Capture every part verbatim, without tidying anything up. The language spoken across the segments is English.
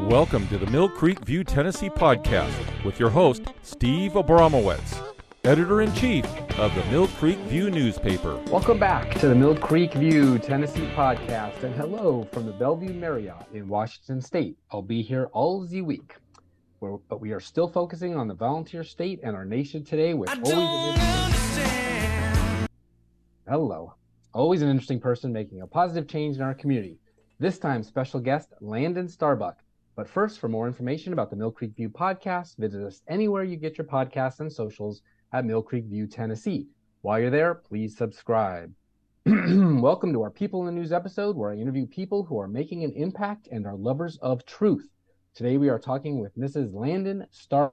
Welcome to the Mill Creek View, Tennessee podcast with your host, Steve Abramowitz, editor-in-chief of the Mill Creek View newspaper. Welcome back to the Mill Creek View, Tennessee podcast, and hello from the Bellevue Marriott in Washington State. I'll be here all the week, We're, but we are still focusing on the volunteer state and our nation today with always an interesting... Hello. Always an interesting person making a positive change in our community. This time, special guest, Landon Starbuck. But first, for more information about the Mill Creek View podcast, visit us anywhere you get your podcasts and socials at Mill Creek View, Tennessee. While you're there, please subscribe. Welcome to our People in the News episode, where I interview people who are making an impact and are lovers of truth. Today, we are talking with Missus Landon Starbuck,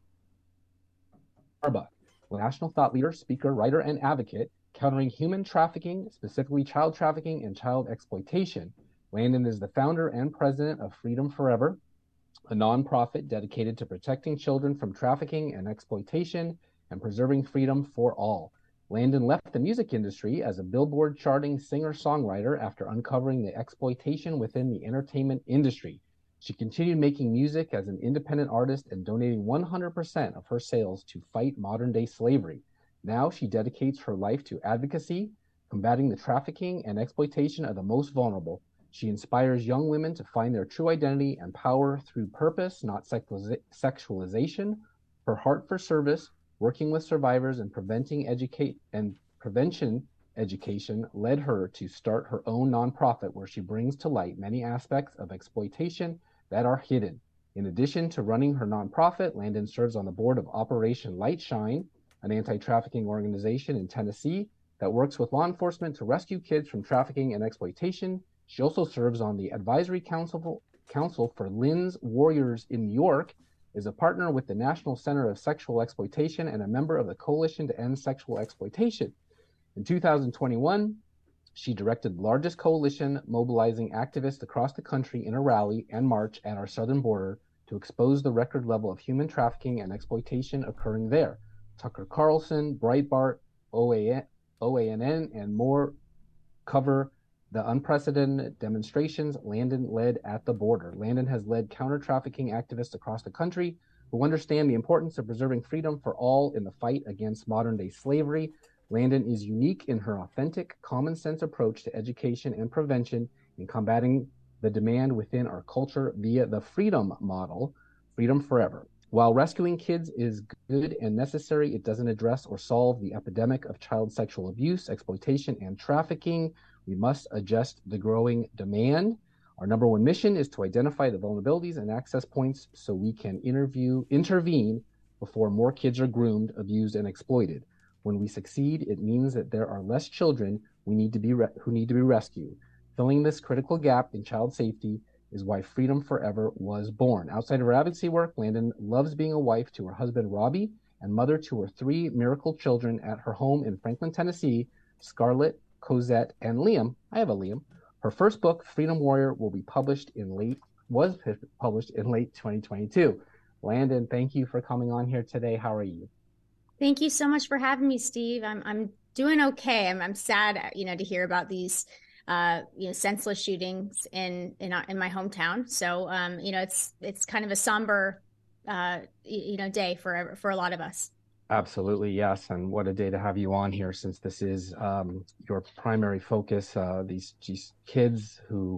a national thought leader, speaker, writer, and advocate countering human trafficking, specifically child trafficking and child exploitation. Landon is the founder and president of Freedom Forever, a nonprofit dedicated to protecting children from trafficking and exploitation and preserving freedom for all. Landon left the music industry as a Billboard charting singer-songwriter after uncovering the exploitation within the entertainment industry. She continued making music as an independent artist and donating one hundred percent of her sales to fight modern-day slavery. Now she dedicates her life to advocacy, combating the trafficking and exploitation of the most vulnerable. She inspires young women to find their true identity and power through purpose, not sexualization. Her heart for service, working with survivors and preventing educate and prevention education led her to start her own nonprofit where she brings to light many aspects of exploitation that are hidden. In addition to running her nonprofit, Landon serves on the board of Operation Light Shine, an anti-trafficking organization in Tennessee that works with law enforcement to rescue kids from trafficking and exploitation. She also serves on the Advisory Council, Council for Lynn's Warriors in New York, is a partner with the National Center of Sexual Exploitation, and a member of the Coalition to End Sexual Exploitation. In two thousand twenty-one, she directed the largest coalition mobilizing activists across the country in a rally and march at our southern border to expose the record level of human trafficking and exploitation occurring there. Tucker Carlson, Breitbart, O A N N, and more cover the unprecedented demonstrations Landon led at the border. Landon has led counter-trafficking activists across the country who understand the importance of preserving freedom for all in the fight against modern-day slavery. Landon is unique in her authentic, common-sense approach to education and prevention in combating the demand within our culture via the Freedom Model, Freedom Forever. While rescuing kids is good and necessary, it doesn't address or solve the epidemic of child sexual abuse, exploitation, and trafficking. We must adjust the growing demand. Our number one mission is to identify the vulnerabilities and access points so we can interview, intervene before more kids are groomed, abused, and exploited. When we succeed, it means that there are less children we need to be re- who need to be rescued. Filling this critical gap in child safety is why Freedom Forever was born. Outside of her advocacy work, Landon loves being a wife to her husband, Robbie, and mother to her three miracle children at her home in Franklin, Tennessee, Scarlett, Cosette, and Liam. I have a Liam. Her first book, Freedom Warrior, will be published in late, was published in late twenty twenty-two. Landon, thank you for coming on here today. How are you? Thank you so much for having me, Steve. I'm I'm doing okay. I'm I'm sad, you know, to hear about these uh, you know, senseless shootings in in, our, in my hometown. So, um, you know, it's it's kind of a somber, uh, you know, day for for a lot of us. Absolutely, yes. And what a day to have you on here, since this is um, your primary focus. Uh, these, these kids who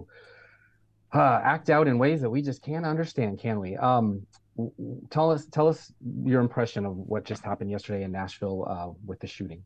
uh, act out in ways that we just can't understand, can we? Um, tell us, tell us your impression of what just happened yesterday in Nashville uh, with the shooting.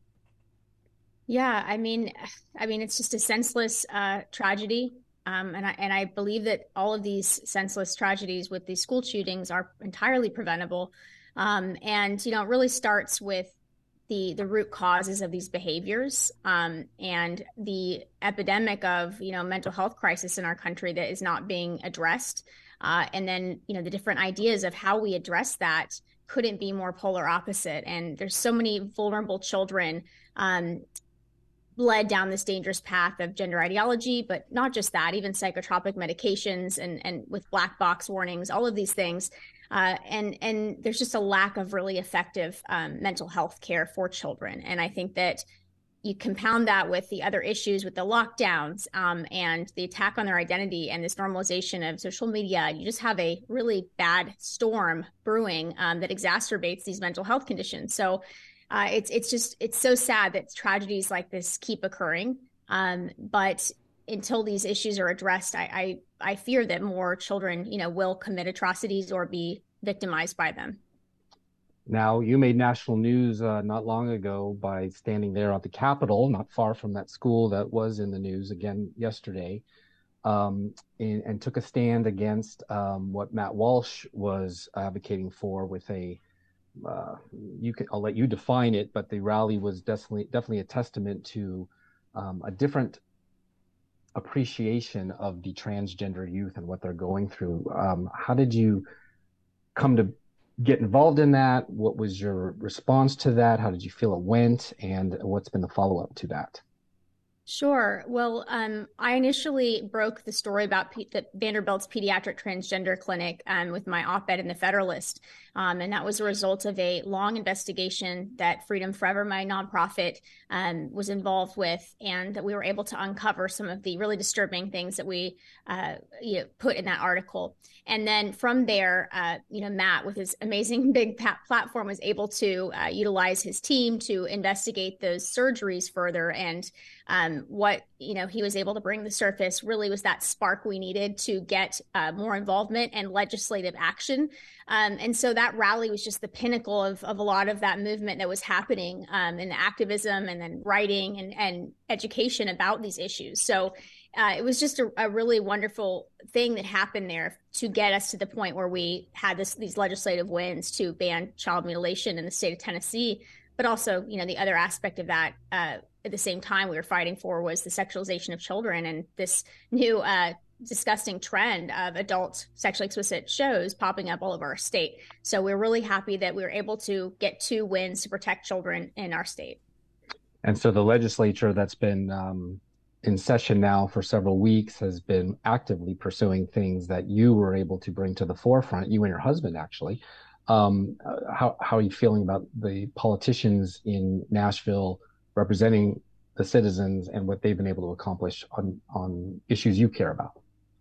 Yeah, I mean, I mean, it's just a senseless uh, tragedy, um, and I and I believe that all of these senseless tragedies with these school shootings are entirely preventable. Um, and you know, it really starts with the the root causes of these behaviors, um, and the epidemic of you know mental health crisis in our country that is not being addressed, uh, and then you know the different ideas of how we address that couldn't be more polar opposite. And there's so many vulnerable children Um, led down this dangerous path of gender ideology, but not just that, even psychotropic medications and, and with black box warnings, all of these things. Uh, and, and there's just a lack of really effective um, mental health care for children. And I think that you compound that with the other issues with the lockdowns um, and the attack on their identity and this normalization of social media. You just have a really bad storm brewing um, that exacerbates these mental health conditions. So uh, it's it's just it's so sad that tragedies like this keep occurring. Um, but until these issues are addressed, I, I I fear that more children, you know, will commit atrocities or be victimized by them. Now, you made national news uh, not long ago by standing there at the Capitol, not far from that school that was in the news again yesterday, um, and, and took a stand against um, what Matt Walsh was advocating for with a, uh, you can, I'll let you define it, but the rally was definitely, definitely a testament to um, a different appreciation of the transgender youth and what they're going through. Um, how did you come to get involved in that? What was your response to that? How did you feel it went? And what's been the follow-up to that? Sure. Well, um, I initially broke the story about P- the Vanderbilt's pediatric transgender clinic um, with my op-ed in the Federalist. Um, and that was a result of a long investigation that Freedom Forever, my nonprofit, um, was involved with, and that we were able to uncover some of the really disturbing things that we uh, you know, put in that article. And then from there, uh, you know, Matt, with his amazing big platform, was able to uh, utilize his team to investigate those surgeries further. And um, what, you know, he was able to bring to the surface really was that spark we needed to get uh, more involvement and legislative action. Um, and so that rally was just the pinnacle of, of a lot of that movement that was happening um, in the activism and then writing and, and education about these issues. So uh, it was just a, a really wonderful thing that happened there to get us to the point where we had this, these legislative wins to ban child mutilation in the state of Tennessee. But also, you know, the other aspect of that uh, at the same time we were fighting for was the sexualization of children and this new uh, disgusting trend of adult sexually explicit shows popping up all over our state. So we're really happy that we were able to get two wins to protect children in our state. And so the legislature that's been um, in session now for several weeks has been actively pursuing things that you were able to bring to the forefront, you and your husband, actually. Um, how, how are you feeling about the politicians in Nashville representing the citizens and what they've been able to accomplish on, on issues you care about?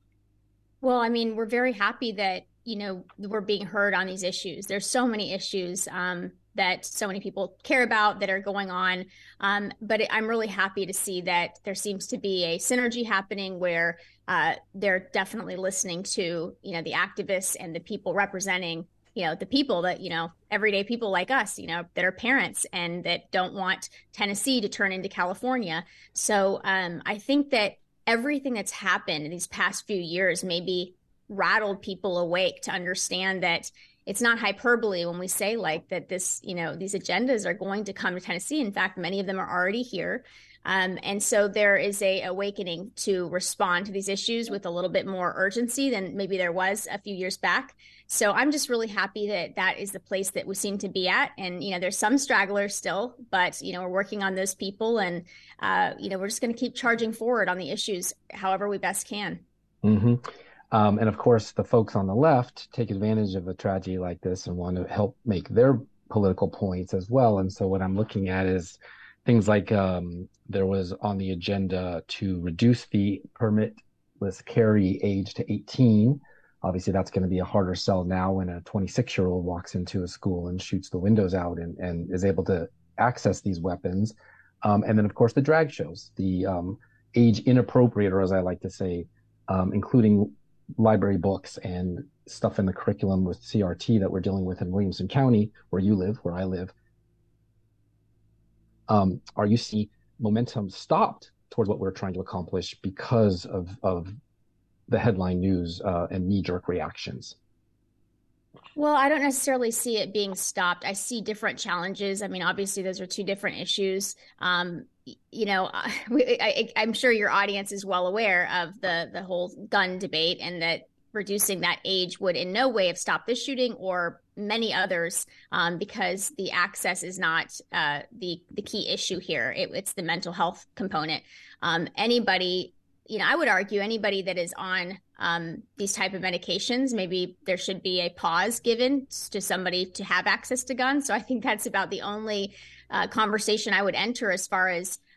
Well, I mean, we're very happy that, you know, we're being heard on these issues. There's so many issues um, that so many people care about that are going on. Um, but it, I'm really happy to see that there seems to be a synergy happening where uh, they're definitely listening to, you know, the activists and the people representing, you know, the people that, you know, everyday people like us, you know, that are parents and that don't want Tennessee to turn into California. So um, I think that everything that's happened in these past few years maybe rattled people awake to understand that it's not hyperbole when we say like that this, you know, these agendas are going to come to Tennessee. In fact, many of them are already here. Um, and so there is a awakening to respond to these issues with a little bit more urgency than maybe there was a few years back. So I'm just really happy that that is the place that we seem to be at. And, you know, there's some stragglers still, but, you know, we're working on those people and, uh, you know, we're just going to keep charging forward on the issues however we best can. Mm-hmm. Um, and of course, the folks on the left take advantage of a tragedy like this and want to help make their political points as well. And so what I'm looking at is things like um, there was on the agenda to reduce the permitless carry age to eighteen. Obviously, that's going to be a harder sell now when a twenty-six-year-old walks into a school and shoots the windows out and, and is able to access these weapons. Um, and then, of course, the drag shows, the um, age inappropriate, or as I like to say, um, including library books and stuff in the curriculum with C R T that we're dealing with in Williamson County, where you live, where I live. Um, are you seeing momentum stopped towards what we're trying to accomplish because of, of the headline news uh, and knee-jerk reactions? Well, I don't necessarily see it being stopped. I see different challenges. I mean, obviously, those are two different issues. Um, you know, I, I, I'm sure your audience is well aware of the the whole gun debate, and that reducing that age would in no way have stopped this shooting or many others, um, because the access is not uh, the the key issue here. It, it's the mental health component. Um, anybody, you know, I would argue anybody that is on um, these type of medications, maybe there should be a pause given to somebody to have access to guns. So I think that's about the only uh, conversation I would enter as far as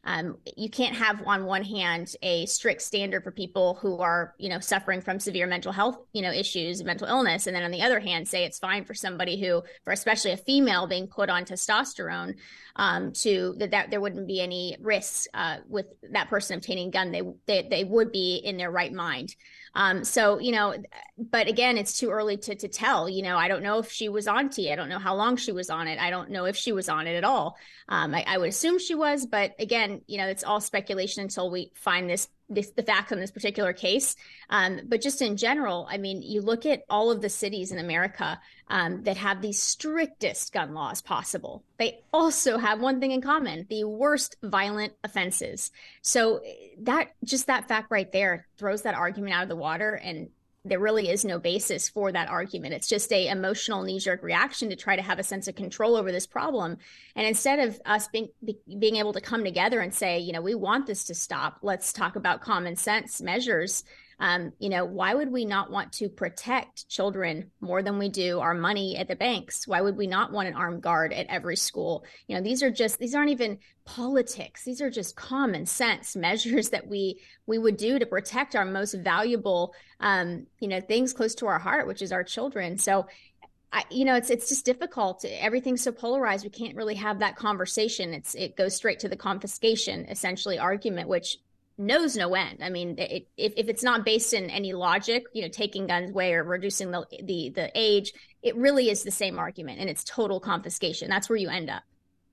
Um, you can't have on one hand a strict standard for people who are, you know, suffering from severe mental health, you know, issues, mental illness, and then on the other hand say it's fine for somebody who, for especially a female, being put on testosterone, um, to that, that there wouldn't be any risks uh, with that person obtaining a gun. They, they they would be in their right mind. Um, so, you know, but again, it's too early to to tell. You know, I don't know if she was on T. I don't know how long she was on it. I don't know if she was on it at all. Um, I, I would assume she was, but again, you know, it's all speculation until we find this, this the facts on this particular case. Um, but just in general, I mean, you look at all of the cities in America um, that have the strictest gun laws possible. They also have one thing in common: the worst violent offenses. So that just that fact right there throws that argument out of the water, and there really is no basis for that argument. It's just a emotional knee-jerk reaction to try to have a sense of control over this problem. And instead of us being be, being able to come together and say, you know, we want this to stop, let's talk about common sense measures. Um, you know, why would we not want to protect children more than we do our money at the banks? Why would we not want an armed guard at every school? You know, these are just, these aren't even politics. These are just common sense measures that we we would do to protect our most valuable, um, you know, things close to our heart, which is our children. So, I, you know, it's it's just difficult. Everything's so polarized. We can't really have that conversation. It's it goes straight to the confiscation, essentially, argument, which knows no end. I mean, it, if if it's not based in any logic, you know, taking guns away or reducing the the the age, it really is the same argument, and it's total confiscation. That's where you end up.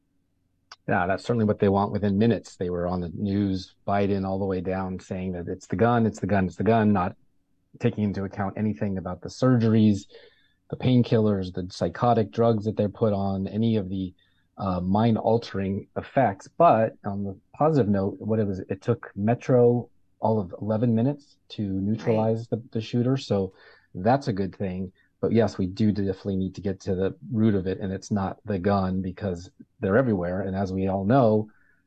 Yeah, that's certainly what they want. Within minutes, they were on the news, Biden all the way down, saying that it's the gun, it's the gun, it's the gun, not taking into account anything about the surgeries, the painkillers, the psychotic drugs that they're put on, any of the uh, mind-altering effects. But on the positive note, what it was, it took Metro all of eleven minutes to neutralize right. the, the shooter. So that's a good thing. But yes, we do definitely need to get to the root of it, and it's not the gun, because they're everywhere. And as we all know,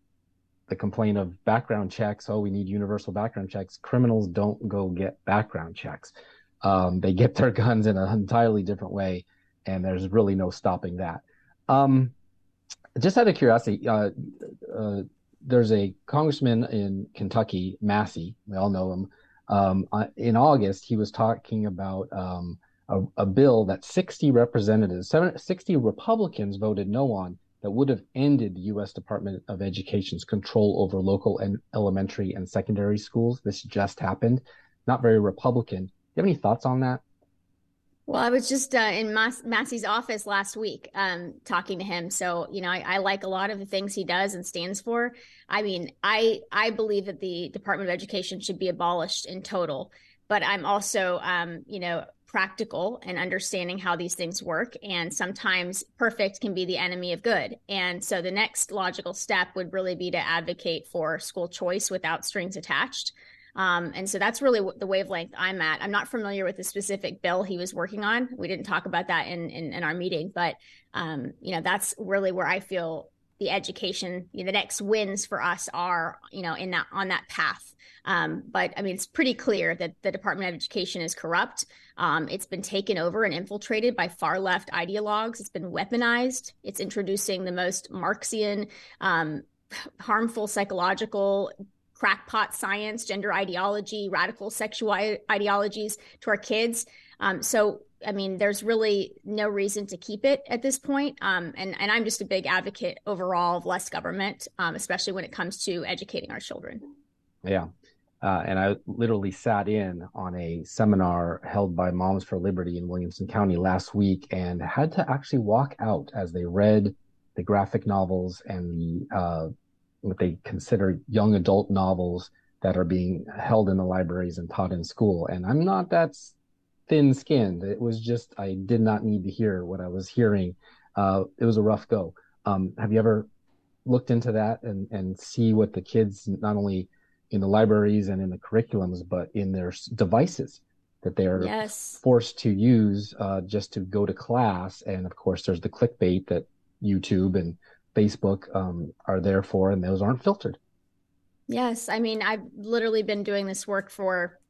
the complaint of background checks, oh, we need universal background checks. Criminals don't go get background checks. Um, they get their guns in an entirely different way, and there's really no stopping that. Um, just out of curiosity, uh, uh, there's a congressman in Kentucky, Massey, we all know him. Um, uh, in August, he was talking about um, A, a bill that sixty representatives, seven, sixty Republicans voted no on, that would have ended the U S Department of Education's control over local and elementary and secondary schools. This just happened. Not very Republican. Do you have any thoughts on that? Well, I was just uh, in Mass- Massey's office last week um, talking to him. So, you know, I, I like a lot of the things he does and stands for. I mean, I I believe that the Department of Education should be abolished in total. But I'm also, um, you know, practical and understanding how these things work. And sometimes perfect can be the enemy of good. And so the next logical step would really be to advocate for school choice without strings attached. Um, and so that's really the wavelength I'm at. I'm not familiar with the specific bill he was working on. We didn't talk about that in, in, in our meeting, but, um, you know, that's really where I feel the education, you know, the next wins for us are, you know, in that, on that path. Um, but I mean, it's pretty clear that the Department of Education is corrupt. Um, it's been taken over and infiltrated by far left ideologues. It's been weaponized. It's introducing the most Marxian, um, harmful psychological crackpot science, gender ideology, radical sexual ideologies to our kids. Um, so, I mean, there's really no reason to keep it at this point. Um, and, and I'm just a big advocate overall of less government, um, especially when it comes to educating our children. Yeah. Uh, and I literally sat in on a seminar held by Moms for Liberty in Williamson County last week and had to actually walk out as they read the graphic novels and the uh, what they consider young adult novels that are being held in the libraries and taught in school. And I'm not that thin-skinned. It was just, I did not need to hear what I was hearing. Uh, it was a rough go. Um, have you ever looked into that and, and see what the kids, not only in the libraries and in the curriculums, but in their devices that they are yes. forced to use uh, just to go to class? And of course, there's the clickbait that YouTube and Facebook um, are there for, and those aren't filtered. Yes. I mean, I've literally been doing this work for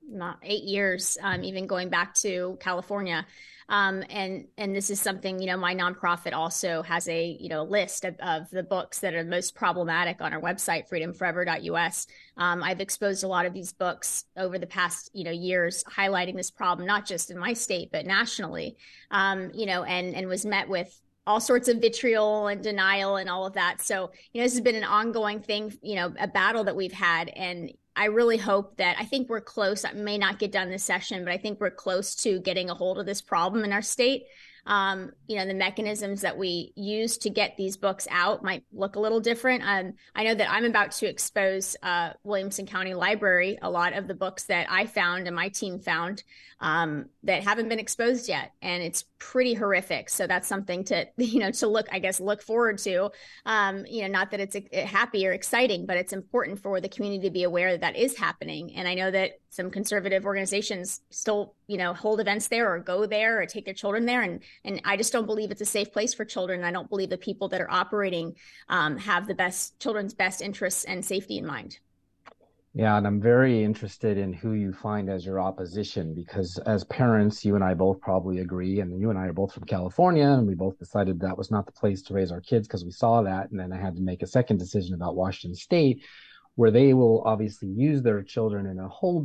not eight years, um, even going back to California. Um, and and this is something, you know, my nonprofit also has a, you know, list of, of the books that are most problematic on our website, freedom forever dot U S. Um, I've exposed a lot of these books over the past, you know, years, highlighting this problem, not just in my state, but nationally, um, you know, and, and was met with all sorts of vitriol and denial and all of that. So, you know, this has been an ongoing thing, you know, a battle that we've had. And I really hope that, I think we're close. I may not get done this session, but I think we're close to getting a hold of this problem in our state. Um, you know, the mechanisms that we use to get these books out might look a little different. Um, I know that I'm about to expose uh, Williamson County Library, a lot of the books that I found and my team found um, that haven't been exposed yet. And it's pretty horrific. So that's something to, you know, to look, I guess, look forward to, um, you know, not that it's uh, happy or exciting, but it's important for the community to be aware that that is happening. And I know that some conservative organizations still, you know, hold events there or go there or take their children there. And, and I just don't believe it's a safe place for children. I don't believe the people that are operating um, have the best children's best interests and safety in mind. Yeah, and I'm very interested in who you find as your opposition, because as parents, you and I both probably agree, and you and I are both from California, and we both decided that was not the place to raise our kids because we saw that. And then I had to make a second decision about Washington State, where they will obviously use their children in a whole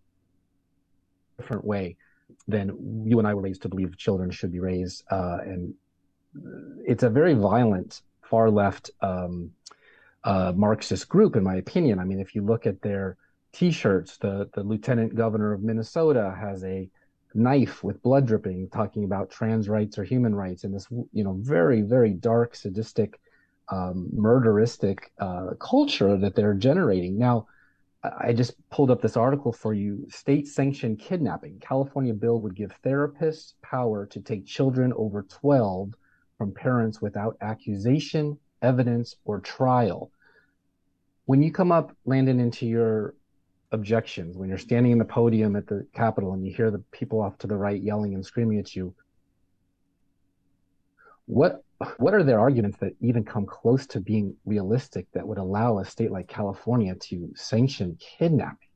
different way than you and I were raised to believe children should be raised. Uh, and it's a very violent, far left um, uh, Marxist group, in my opinion. I mean, if you look at their T-shirts, the, the lieutenant governor of Minnesota has a knife with blood dripping talking about trans rights or human rights, and this, you know, very, very dark, sadistic, um, murderistic uh, culture that they're generating. Now, I just pulled up this article for you. State-sanctioned kidnapping. California bill would give therapists power to take children over twelve from parents without accusation, evidence, or trial. When you come up, Landon, into your objections, when you're standing in the podium at the Capitol and you hear the people off to the right yelling and screaming at you, what what are their arguments that even come close to being realistic that would allow a state like California to sanction kidnapping?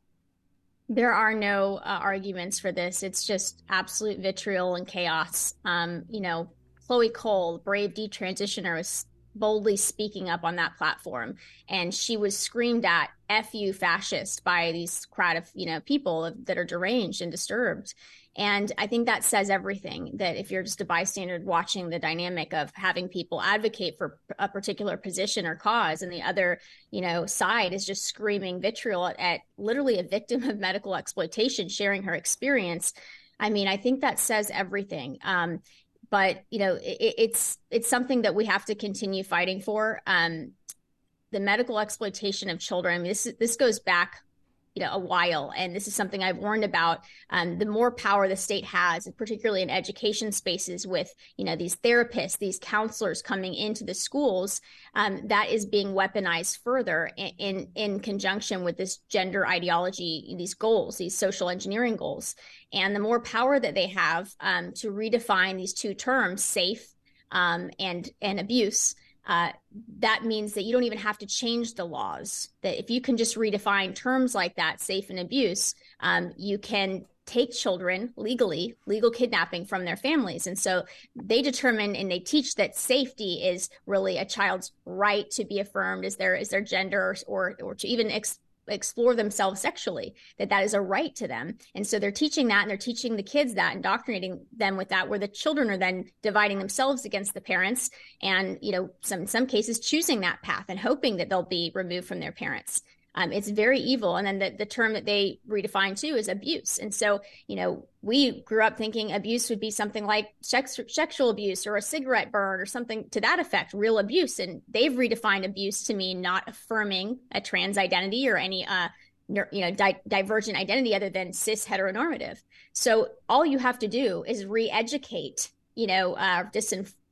There are no uh, arguments for this. It's just absolute vitriol and chaos. Um, you know, Chloe Cole, brave detransitioner, was boldly speaking up on that platform, and she was screamed at "F you, fascist" by these crowd of, you know, people that are deranged and disturbed. And I think that says everything, that if you're just a bystander watching the dynamic of having people advocate for a particular position or cause, and the other, you know, side is just screaming vitriol at, at literally a victim of medical exploitation, sharing her experience. I mean, I think that says everything. Um, but, you know, it, it's it's something that we have to continue fighting for. Um, the medical exploitation of children, I mean, this, this goes back you know, a while. And this is something I've warned about. Um, the more power the state has, particularly in education spaces with, you know, these therapists, these counselors coming into the schools, um, that is being weaponized further in, in, in conjunction with this gender ideology, these goals, these social engineering goals. And the more power that they have um, to redefine these two terms, safe um, and, and abuse, Uh, that means that you don't even have to change the laws. That if you can just redefine terms like that, safe and abuse, um, you can take children legally, legal kidnapping from their families. And so they determine and they teach that safety is really a child's right to be affirmed as their, as their gender, or, or to even ex- explore themselves sexually, that that is a right to them. And so they're teaching that, and they're teaching the kids that, indoctrinating them with that, where the children are then dividing themselves against the parents, and, you know, some, in some cases choosing that path and hoping that they'll be removed from their parents. Um, it's very evil. And then the, the term that they redefine too is abuse. And so, you know, we grew up thinking abuse would be something like sex, sexual abuse or a cigarette burn or something to that effect, real abuse. And they've redefined abuse to mean not affirming a trans identity or any, uh, you know, di- divergent identity other than cis heteronormative. So all you have to do is re-educate, you know, uh, disin-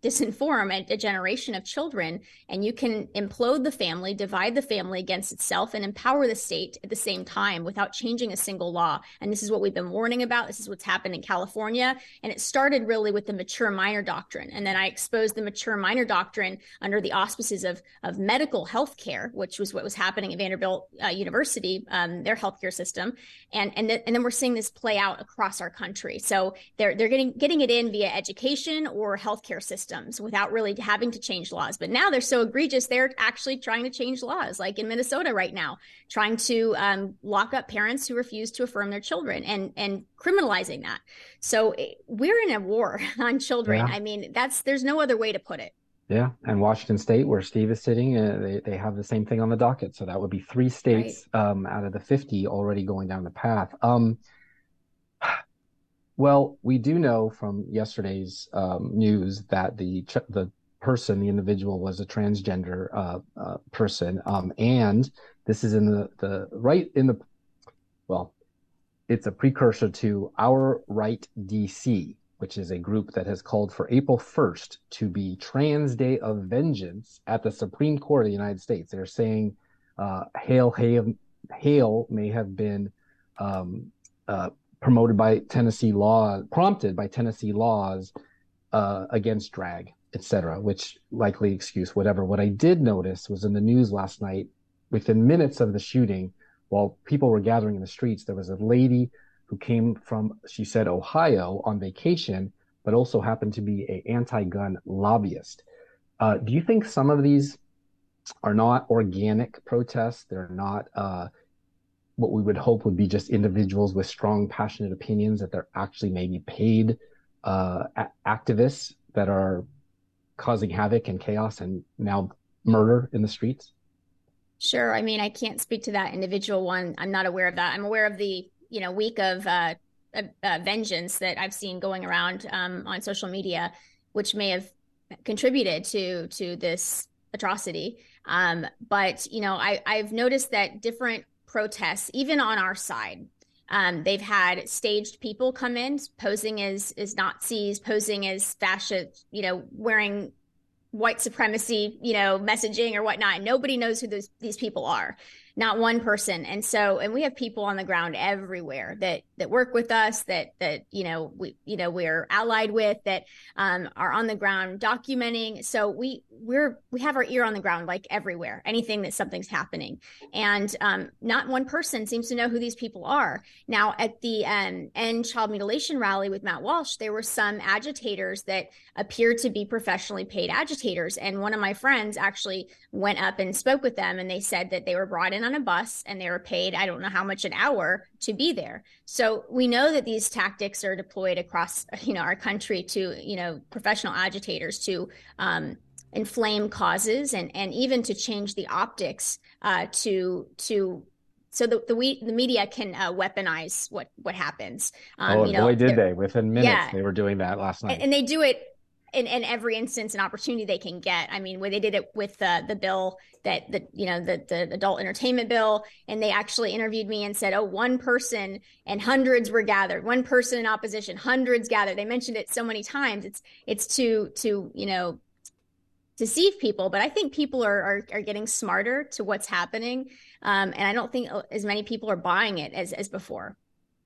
disinform a, a generation of children, and you can implode the family, divide the family against itself, and empower the state at the same time without changing a single law. And this is what we've been warning about. This is what's happened in California. And it started really with the mature minor doctrine. And then I exposed the mature minor doctrine under the auspices of, of medical health care, which was what was happening at Vanderbilt uh, University, um, their healthcare system. And, and, th- and then we're seeing this play out across our country. So they're, they're getting, getting it in via education or healthcare systems without really having to change laws. But now they're so egregious, they're actually trying to change laws, like in Minnesota right now, trying to um, lock up parents who refuse to affirm their children and, and criminalizing that. So we're in a war on children. Yeah. I mean, that's there's no other way to put it. Yeah. And Washington State, where Steve is sitting, uh, they, they have the same thing on the docket. So that would be three states right. um, out of the fifty already going down the path. Um, well, we do know from yesterday's um, news that the ch- the person, the individual, was a transgender uh, uh, person. Um, and this is in the, the right in the, well, it's a precursor to Our Right D C, which is a group that has called for April first to be Trans Day of Vengeance at the Supreme Court of the United States. They're saying uh, Hail, Hail, Hail may have been um, uh, promoted by Tennessee law, prompted by Tennessee laws uh, against drag, et cetera, which likely excuse, whatever. What I did notice was in the news last night, within minutes of the shooting, while people were gathering in the streets, there was a lady who came from, she said, Ohio on vacation, but also happened to be an anti-gun lobbyist. Uh, do you think some of these are not organic protests? They're not uh, what we would hope would be just individuals with strong, passionate opinions, that they're actually maybe paid uh, a- activists that are causing havoc and chaos and now murder in the streets? Sure. I mean, I can't speak to that individual one. I'm not aware of that. I'm aware of the you know, week of uh, uh, uh, vengeance that I've seen going around um, on social media, which may have contributed to to this atrocity. Um, but, you know, I, I've noticed that different protests, even on our side, um, they've had staged people come in posing as, as Nazis, posing as fascists, you know, wearing white supremacy, you know, messaging or whatnot. And nobody knows who those, these people are. Not one person. And so, and we have people on the ground everywhere that, that work with us, that, that, you know, we, you know, we're allied with, that um, are on the ground documenting. So we, we're, we have our ear on the ground, like everywhere, anything that something's happening. And um, not one person seems to know who these people are. Now at the um, End Child Mutilation rally with Matt Walsh, there were some agitators that appeared to be professionally paid agitators. And one of my friends actually went up and spoke with them, and they said that they were brought in on a bus and they were paid, I don't know how much an hour to be there. So we know that these tactics are deployed across, you know, our country to, you know, professional agitators to um, inflame causes and, and even to change the optics uh, to, to, so the, the, we, the media can uh, weaponize what, what happens. Um, oh, you know, boy, did they. Within minutes, yeah. They were doing that last night. And, and they do it in, in every instance and opportunity they can get. I mean, where they did it with uh, the bill that the, you know, the, the adult entertainment bill, and they actually interviewed me and said, oh, one person and hundreds were gathered, one person in opposition, hundreds gathered. They mentioned it so many times. It's, it's to, to, you know, deceive people, but I think people are, are, are getting smarter to what's happening. Um, and I don't think as many people are buying it as, as before.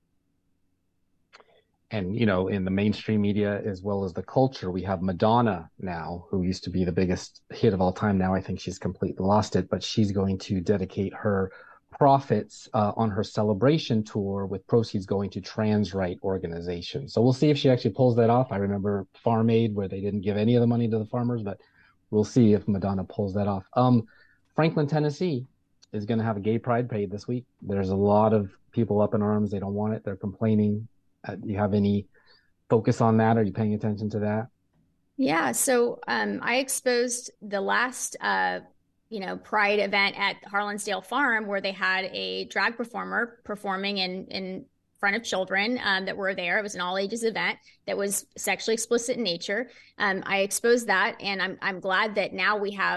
And, you know, in the mainstream media, as well as the culture, we have Madonna now, who used to be the biggest hit of all time. Now I think she's completely lost it, but she's going to dedicate her profits uh, on her celebration tour, with proceeds going to trans right organizations. So we'll see if she actually pulls that off. I remember Farm Aid, where they didn't give any of the money to the farmers, but we'll see if Madonna pulls that off. Um, Franklin, Tennessee is going to have a gay pride parade this week. There's a lot of people up in arms. They don't want it. They're complaining. Uh, do you have any focus on that? Are you paying attention to that? Yeah. So um, I exposed the last, uh, you know, pride event at Harlansdale Farm, where they had a drag performer performing in, in front of children um, that were there. It was an all ages event that was sexually explicit in nature. Um, I exposed that, and I'm I'm glad that now we have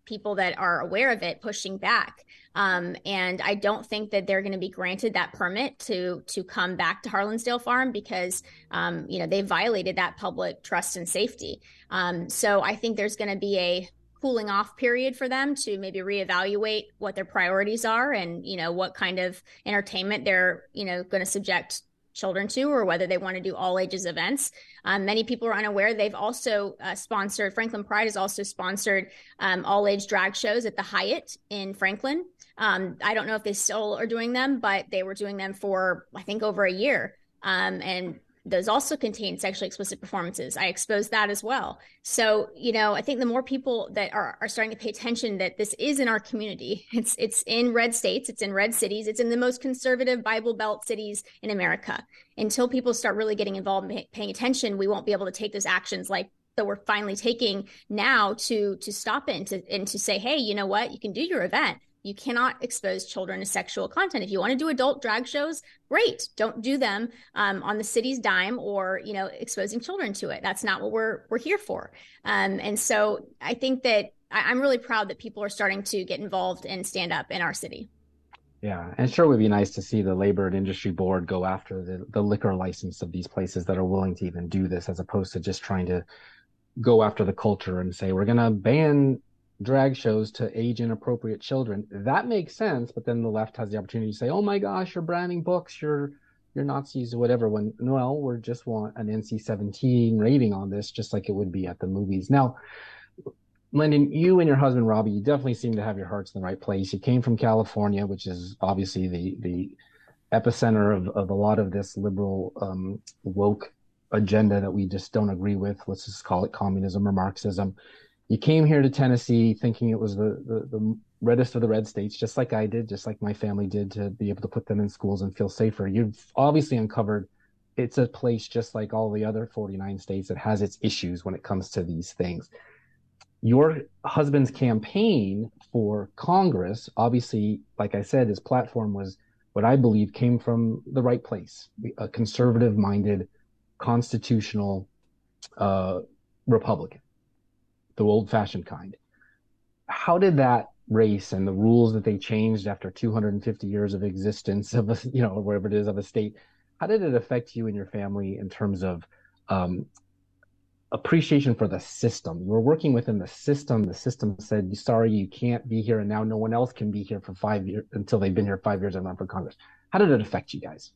people that are aware of it pushing back. Um, and I don't think that they're going to be granted that permit to to come back to Harlansdale Farm because, um, you know, they violated that public trust and safety. Um, so I think there's going to be a cooling off period for them to maybe reevaluate what their priorities are and, you know, what kind of entertainment they're, you know, going to subject children to, or whether they want to do all ages events. Um, many people are unaware. They've also uh, sponsored, Franklin Pride has also sponsored um, all age drag shows at the Hyatt in Franklin. Um, I don't know if they still are doing them, but they were doing them for, I think, over a year. Um, and those also contain sexually explicit performances. I exposed that as well. So, you know, I think the more people that are, are starting to pay attention that this is in our community, it's it's in red states, it's in red cities, it's in the most conservative Bible Belt cities in America. Until people start really getting involved and paying attention, we won't be able to take those actions like that we're finally taking now to to stop it and to, and to say, hey, you know what, you can do your event. You cannot expose children to sexual content. If you want to do adult drag shows, great. Don't do them um, on the city's dime or, you know, exposing children to it. That's not what we're we're here for. Um, and so I think that I, I'm really proud that people are starting to get involved and stand up in our city. Yeah, and sure would be nice to see the Labor and Industry Board go after the, the liquor license of these places that are willing to even do this, as opposed to just trying to go after the culture and say, we're going to ban drag shows to age inappropriate children. That makes sense, but then the left has the opportunity to say, oh my gosh, you're banning books, you're you're Nazis or whatever, when well, we just want an N C seventeen rating on this, just like it would be at the movies. Now, Lyndon, you and your husband Robbie, you definitely seem to have your hearts in the right place. You came from California, which is obviously the the epicenter of, of a lot of this liberal um, woke agenda that we just don't agree with. Let's just call it communism or Marxism. You came here to Tennessee thinking it was the, the, the reddest of the red states, just like I did, just like my family did, to be able to put them in schools and feel safer. You've obviously uncovered it's a place just like all the other forty-nine states that has its issues when it comes to these things. Your husband's campaign for Congress, obviously, like I said, his platform was what I believe came from the right place, a conservative-minded, constitutional uh, Republican. The old-fashioned kind. How did that race and the rules that they changed after two hundred fifty years of existence of a, you know, whatever it is of a state, how did it affect you and your family in terms of um, appreciation for the system? You were working within the system. The system said, sorry, you can't be here, and now no one else can be here for five years until they've been here five years and run for Congress. How did it affect you guys?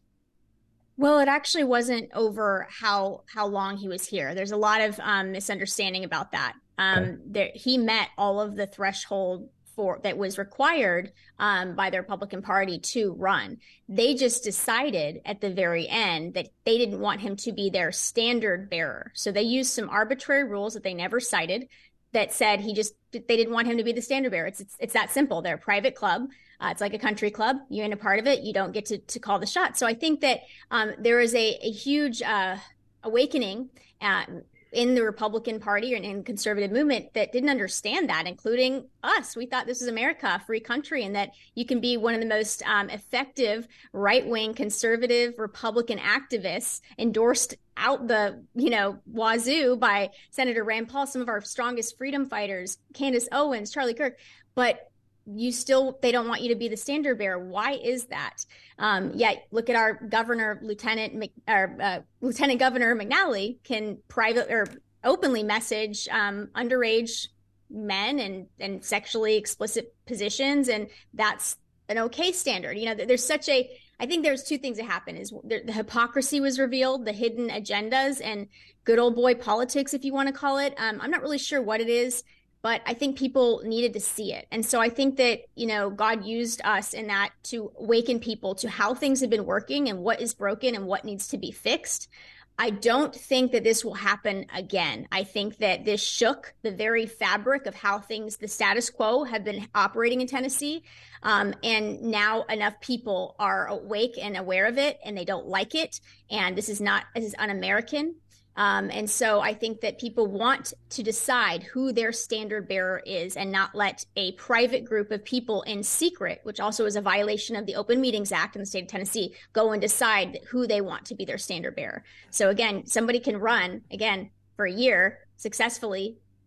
Well, it actually wasn't over how how long he was here. There's a lot of um, misunderstanding about that. Um, okay. there, he met all of the threshold for that was required um, by the Republican Party to run. They just decided at the very end that they didn't want him to be their standard bearer. So they used some arbitrary rules that they never cited that said he just they didn't want him to be the standard bearer. It's it's, it's that simple. They're a private club. Uh, it's like a country club. You ain't a part of it. You don't get to to call the shots. So I think that um, there is a, a huge uh, awakening uh, in the Republican Party and in conservative movement that didn't understand that, including us. We thought this was America, a free country, and that you can be one of the most um, effective right-wing conservative Republican activists endorsed out the, you know, wazoo by Senator Rand Paul, some of our strongest freedom fighters, Candace Owens, Charlie Kirk, but you still, they don't want you to be the standard bearer. Why is that? Um, yet look at our governor, Lieutenant, Mc, or, uh, Lieutenant Governor McNally can private or openly message um, underage men and, and sexually explicit positions. And that's an okay standard. You know, there's such a, I think there's two things that happen is the, the hypocrisy was revealed, the hidden agendas and good old boy politics, if you want to call it. Um, I'm not really sure what it is, but I think people needed to see it. And so I think that, you know, God used us in that to awaken people to how things have been working and what is broken and what needs to be fixed. I don't think that this will happen again. I think that this shook the very fabric of how things, the status quo, have been operating in Tennessee. Um, and now enough people are awake and aware of it, and they don't like it. And this is not, this is un-American. Um, and so I think that people want to decide who their standard bearer is and not let a private group of people in secret, which also is a violation of the Open Meetings Act in the state of Tennessee, go and decide who they want to be their standard bearer. So again, somebody can run, again, for a year successfully,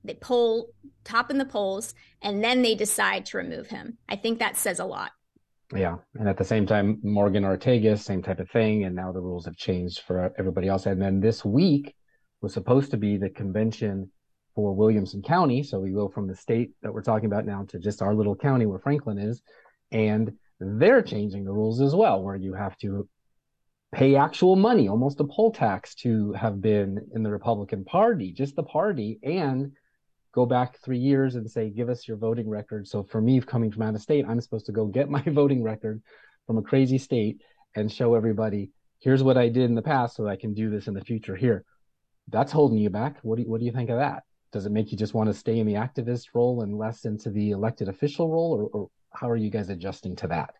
they poll top in the polls, and then they decide to remove him. I think that says a lot. Yeah. And at the same time, Morgan Ortagus, same type of thing. And now the rules have changed for everybody else. And then this week was supposed to be the convention for Williamson County. So we go from the state that we're talking about now to just our little county where Franklin is. And they're changing the rules as well, where you have to pay actual money, almost a poll tax, to have been in the Republican Party, just the party, and go back three years and say, give us your voting record. So for me, coming from out of state, I'm supposed to go get my voting record from a crazy state and show everybody, here's what I did in the past so I can do this in the future here. That's holding you back. What do you, what do you think of that? Does it make you just want to stay in the activist role and less into the elected official role, or, or how are you guys adjusting to that?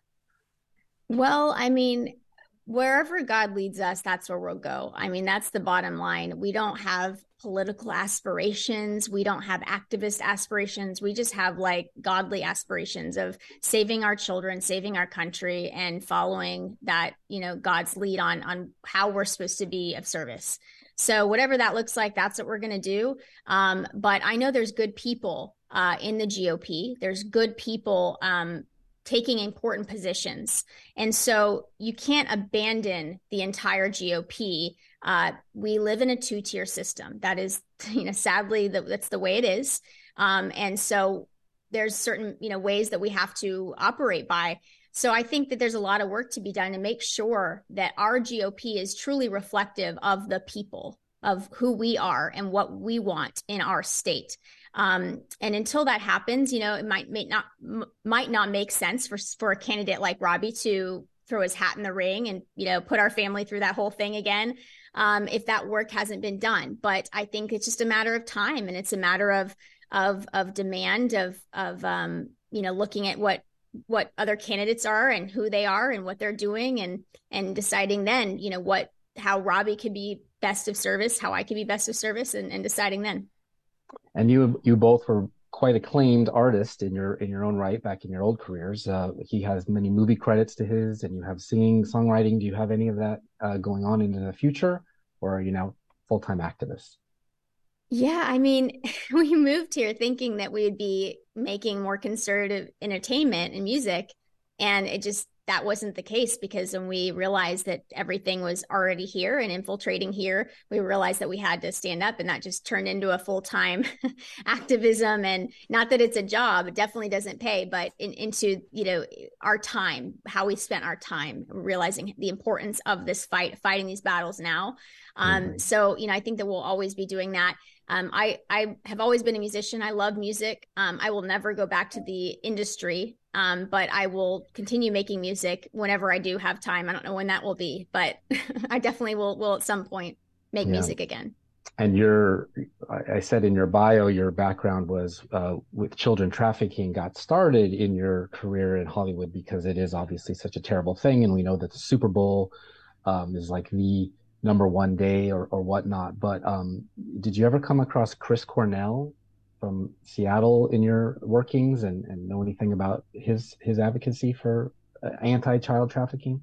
Well, I mean, wherever God leads us, that's where we'll go. I mean, that's the bottom line. We don't have political aspirations. We don't have activist aspirations. We just have like godly aspirations of saving our children, saving our country, and following that, you know, God's lead on, on how we're supposed to be of service. So whatever that looks like, that's what we're going to do. Um, but I know there's good people uh, in the G O P. There's good people um, taking important positions. And so you can't abandon the entire G O P. Uh, we live in a two-tier system. That is, you know, sadly, the, that's the way it is. Um, and so there's certain, you know, ways that we have to operate by. So I think that there's a lot of work to be done to make sure that our G O P is truly reflective of the people, of who we are and what we want in our state. Um, and until that happens, you know, it might, may not m- might not make sense for for a candidate like Robbie to throw his hat in the ring and, you know, put our family through that whole thing again, um, if that work hasn't been done. But I think it's just a matter of time, and it's a matter of of of demand, of of um, you know, looking at what what other candidates are and who they are and what they're doing, and and deciding then, you know, what how Robbie could be best of service, how I could be best of service, and, and deciding then. And you you both were quite acclaimed artists in your in your own right back in your old careers. Uh, he has many movie credits to his, and you have singing, songwriting. Do you have any of that uh, going on into the future, or are you now full-time activists? Yeah, I mean, we moved here thinking that we would be making more conservative entertainment and music, and it just, that wasn't the case, because when we realized that everything was already here and infiltrating here, we realized that we had to stand up, and that just turned into a full-time activism. And not that it's a job, it definitely doesn't pay, but in, into, you know, our time, how we spent our time, realizing the importance of this fight, fighting these battles now. Um, mm-hmm. So, you know, I think that we'll always be doing that. Um, I, I have always been a musician. I love music. Um, I will never go back to the industry, um, but I will continue making music whenever I do have time. I don't know when that will be, but I definitely will, will at some point make yeah. music again. And your, I said in your bio, your background was uh, with children trafficking, got started in your career in Hollywood because it is obviously such a terrible thing. And we know that the Super Bowl um, is like the number one day or, or whatnot. But um, did you ever come across Chris Cornell from Seattle in your workings, and, and know anything about his his advocacy for uh, anti-child trafficking?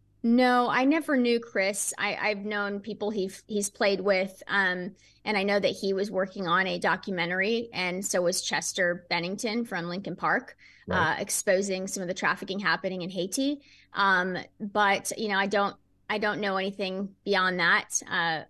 No, I never knew Chris. I, I've known people he's he's played with, um, and I know that he was working on a documentary, and so was Chester Bennington from Lincoln Park, right. uh, exposing some of the trafficking happening in Haiti. Um, but you know, I don't. I don't know anything beyond that. Uh,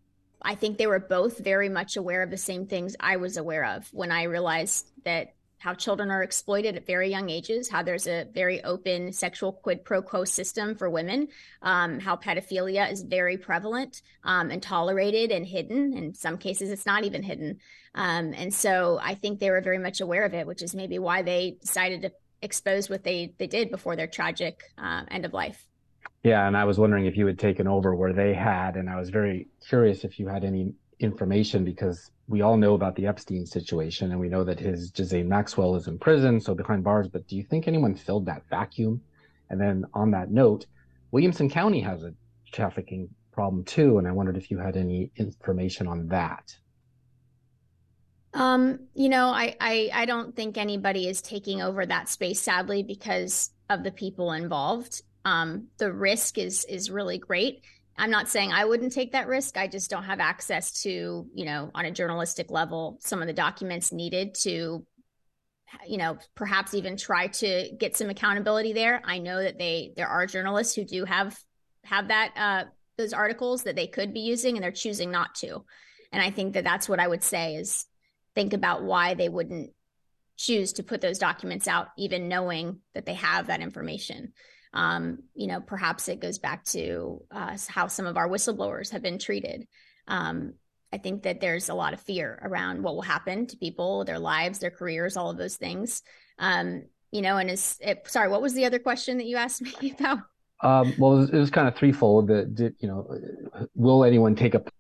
I think they were both very much aware of the same things I was aware of when I realized that how children are exploited at very young ages, how there's a very open sexual quid pro quo system for women, um, how pedophilia is very prevalent um, and tolerated and hidden. In some cases, it's not even hidden. Um, and so I think they were very much aware of it, which is maybe why they decided to expose what they, they did before their tragic uh, end of life. Yeah, and I was wondering if you had taken over where they had, and I was very curious if you had any information, because we all know about the Epstein situation, and we know that his Ghislaine Maxwell is in prison, so behind bars, but do you think anyone filled that vacuum? And then on that note, Williamson County has a trafficking problem too, and I wondered if you had any information on that. Um, you know, I, I, I don't think anybody is taking over that space, sadly, because of the people involved. Um, the risk is is really great. I'm not saying I wouldn't take that risk. I just don't have access to, you know, on a journalistic level, some of the documents needed to, you know, perhaps even try to get some accountability there. I know that they, there are journalists who do have, have that, uh, those articles that they could be using, and they're choosing not to. And I think that that's what I would say is think about why they wouldn't choose to put those documents out, even knowing that they have that information. Um, you know, perhaps it goes back to uh, how some of our whistleblowers have been treated. Um, I think that there's a lot of fear around what will happen to people, their lives, their careers, all of those things. Um, you know, and is it, sorry, what was the other question that you asked me about? Um, well, it was, it was kind of threefold. That did, you know, will anyone take up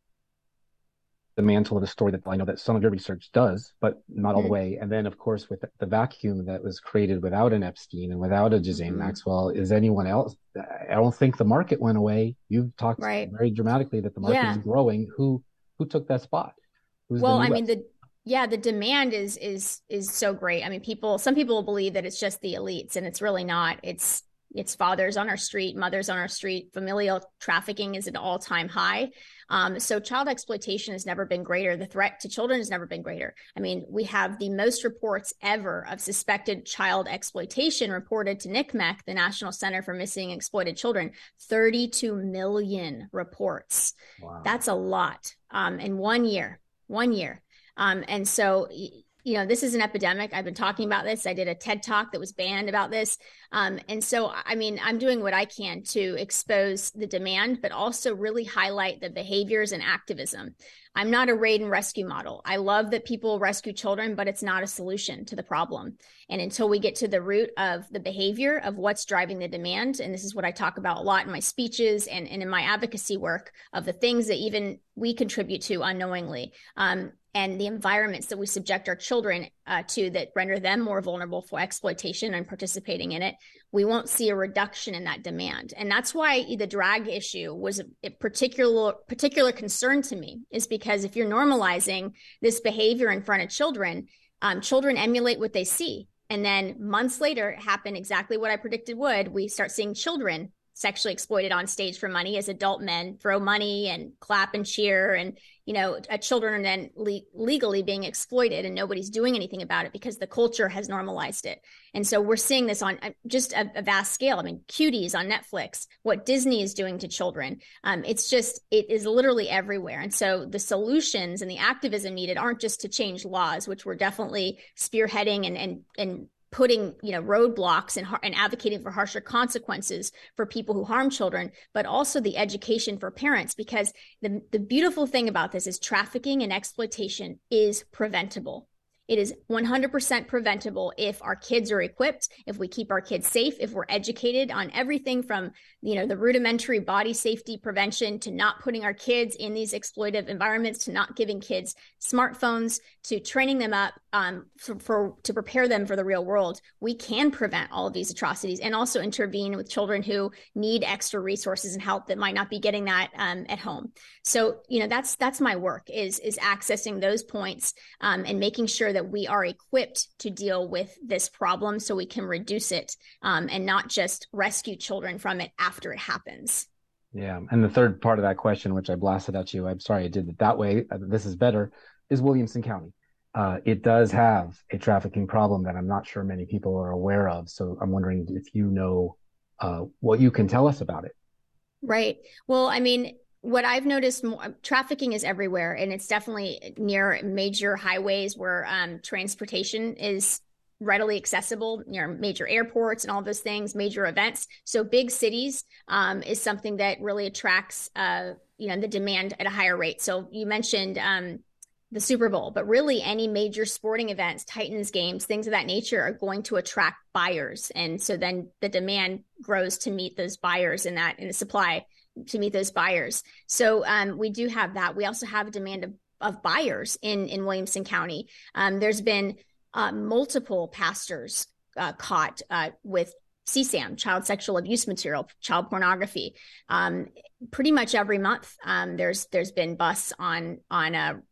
the mantle of the story that I know that some of your research does, but not all mm-hmm. the way. And then, of course, with the vacuum that was created without an Epstein and without a Ghislaine mm-hmm. Maxwell, is anyone else? I don't think the market went away. You've talked right. very dramatically that the market yeah. is growing. Who who took that spot? Who's well, I mean, the yeah, the demand is is is so great. I mean, people, some people believe that it's just the elites, and it's really not. It's It's fathers on our street, mothers on our street. Familial trafficking is at an all-time high. Um, so child exploitation has never been greater. The threat to children has never been greater. I mean, we have the most reports ever of suspected child exploitation reported to N C M E C, the National Center for Missing and Exploited Children, thirty-two million reports. Wow. That's a lot um, in one year, one year. Um, and so... You know, this is an epidemic. I've been talking about this. I did a TED Talk that was banned about this. Um, and so, I mean, I'm doing what I can to expose the demand, but also really highlight the behaviors and activism. I'm not a raid and rescue model. I love that people rescue children, but it's not a solution to the problem. And until we get to the root of the behavior of what's driving the demand, and this is what I talk about a lot in my speeches and, and in my advocacy work, of the things that even we contribute to unknowingly, um, and the environments that we subject our children uh, to that render them more vulnerable for exploitation and participating in it, we won't see a reduction in that demand. And that's why the drag issue was a particular particular concern to me, is because if you're normalizing this behavior in front of children, um, children emulate what they see. And then months later, it happened exactly what I predicted would. We start seeing children sexually exploited on stage for money as adult men throw money and clap and cheer, and you know, uh, children are then le- legally being exploited, and nobody's doing anything about it because the culture has normalized it. And so we're seeing this on uh, just a, a vast scale. I mean, Cuties on Netflix, what Disney is doing to children. Um, it's just, it is literally everywhere. And so the solutions and the activism needed aren't just to change laws, which we're definitely spearheading and and and putting, you know, roadblocks and, and advocating for harsher consequences for people who harm children, but also the education for parents. Because the, the beautiful thing about this is trafficking and exploitation is preventable. It is one hundred percent preventable if our kids are equipped, if we keep our kids safe, if we're educated on everything from, you know, the rudimentary body safety prevention to not putting our kids in these exploitive environments, to not giving kids smartphones, to training them up um, for, for to prepare them for the real world. We can prevent all of these atrocities and also intervene with children who need extra resources and help that might not be getting that um, at home. So, you know, that's that's my work, is is accessing those points um, and making sure that we are equipped to deal with this problem so we can reduce it um, and not just rescue children from it after it happens. Yeah. And the third part of that question, which I blasted at you, I'm sorry I did it that way, this is better, is Williamson County. Uh, it does have a trafficking problem that I'm not sure many people are aware of. So I'm wondering if you know uh, what you can tell us about it. Right. Well, I mean, what I've noticed, more, trafficking is everywhere, and it's definitely near major highways where um, transportation is readily accessible, near major airports and all those things, major events. So big cities um, is something that really attracts, uh, you know, the demand at a higher rate. So you mentioned um, the Super Bowl, but really any major sporting events, Titans games, things of that nature are going to attract buyers. And so then the demand grows to meet those buyers in that, in the supply to meet those buyers. So um, we do have that. We also have a demand of, of buyers in, in Williamson County. Um, there's been uh, multiple pastors uh, caught uh, with C SAM, child sexual abuse material, child pornography. Um, pretty much every month, um, there's there's been busts on on uh,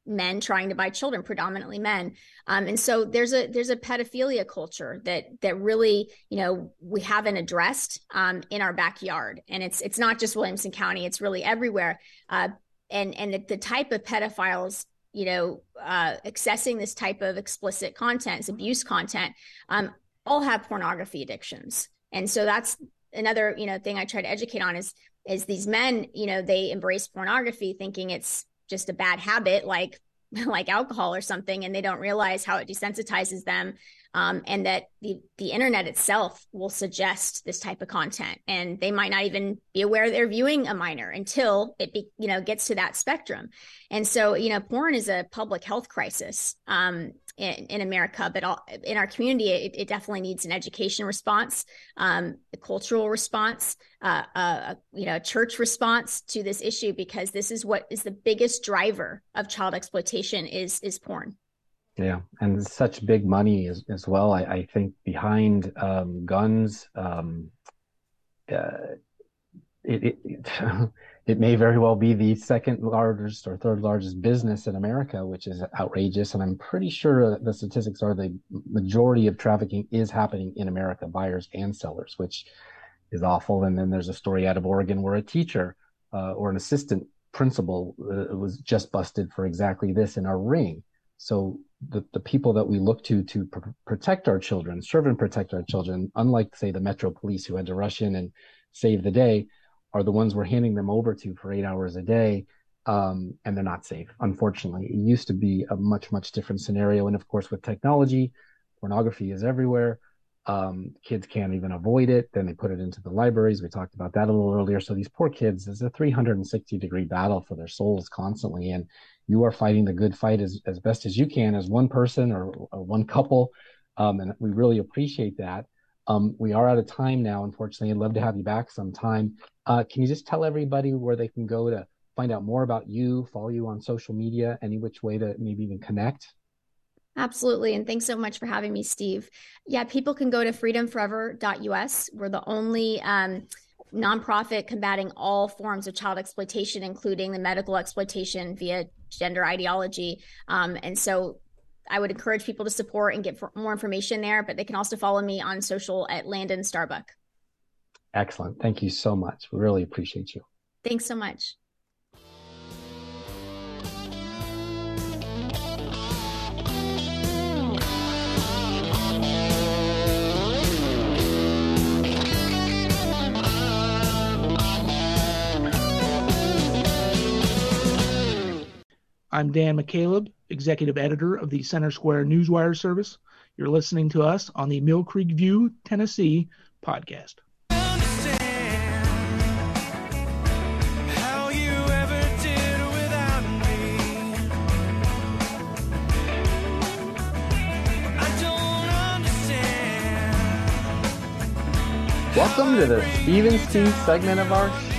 men trying to buy children, predominantly men. Um, and so there's a there's a pedophilia culture that that really, you know, we haven't addressed um, in our backyard. And it's it's not just Williamson County, it's really everywhere. Uh, and and the, the type of pedophiles, you know, uh, accessing this type of explicit content, this abuse content, um, all have pornography addictions. And so that's another, you know, thing I try to educate on is is these men, you know, they embrace pornography thinking it's just a bad habit, like like alcohol or something, and they don't realize how it desensitizes them, um, and that the the internet itself will suggest this type of content, and they might not even be aware they're viewing a minor until it be, you know gets to that spectrum. And so, you know, porn is a public health crisis um, in, in America, but all, in our community, it, it definitely needs an education response, um, a cultural response, uh, uh, you know, a church response to this issue, because this is what is the biggest driver of child exploitation is is porn. Yeah, and it's such big money as, as well. I, I think behind um, guns, um, uh, it, it, it it may very well be the second largest or third largest business in America, which is outrageous. And I'm pretty sure that the statistics are the majority of trafficking is happening in America, buyers and sellers, which is awful. And then there's a story out of Oregon where a teacher uh, or an assistant principal uh, was just busted for exactly this in a ring. So the, the people that we look to to pr- protect our children, serve and protect our children, unlike, say, the Metro Police who had to rush in and save the day, are the ones we're handing them over to for eight hours a day, um, and they're not safe, unfortunately. It used to be a much, much different scenario. And of course, with technology, pornography is everywhere. Um, kids can't even avoid it. Then they put it into the libraries. We talked about that a little earlier. So these poor kids, it's a three hundred sixty degree battle for their souls constantly. And you are fighting the good fight as, as best as you can as one person or, or one couple. Um, and we really appreciate that. Um, we are out of time now, unfortunately. I'd love to have you back sometime. Uh, can you just tell everybody where they can go to find out more about you, follow you on social media, any which way to maybe even connect? Absolutely. And thanks so much for having me, Steve. Yeah, people can go to freedom forever dot U S. We're the only um, nonprofit combating all forms of child exploitation, including the medical exploitation via gender ideology. Um, and so I would encourage people to support and get more information there, but they can also follow me on social at Landon Starbuck. Excellent. Thank you so much. We really appreciate you. Thanks so much. I'm Dan McCaleb, Executive Editor of the Center Square Newswire Service. You're listening to us on the Mill Creek View, Tennessee podcast. Welcome to the Steve and Steve segment of our show.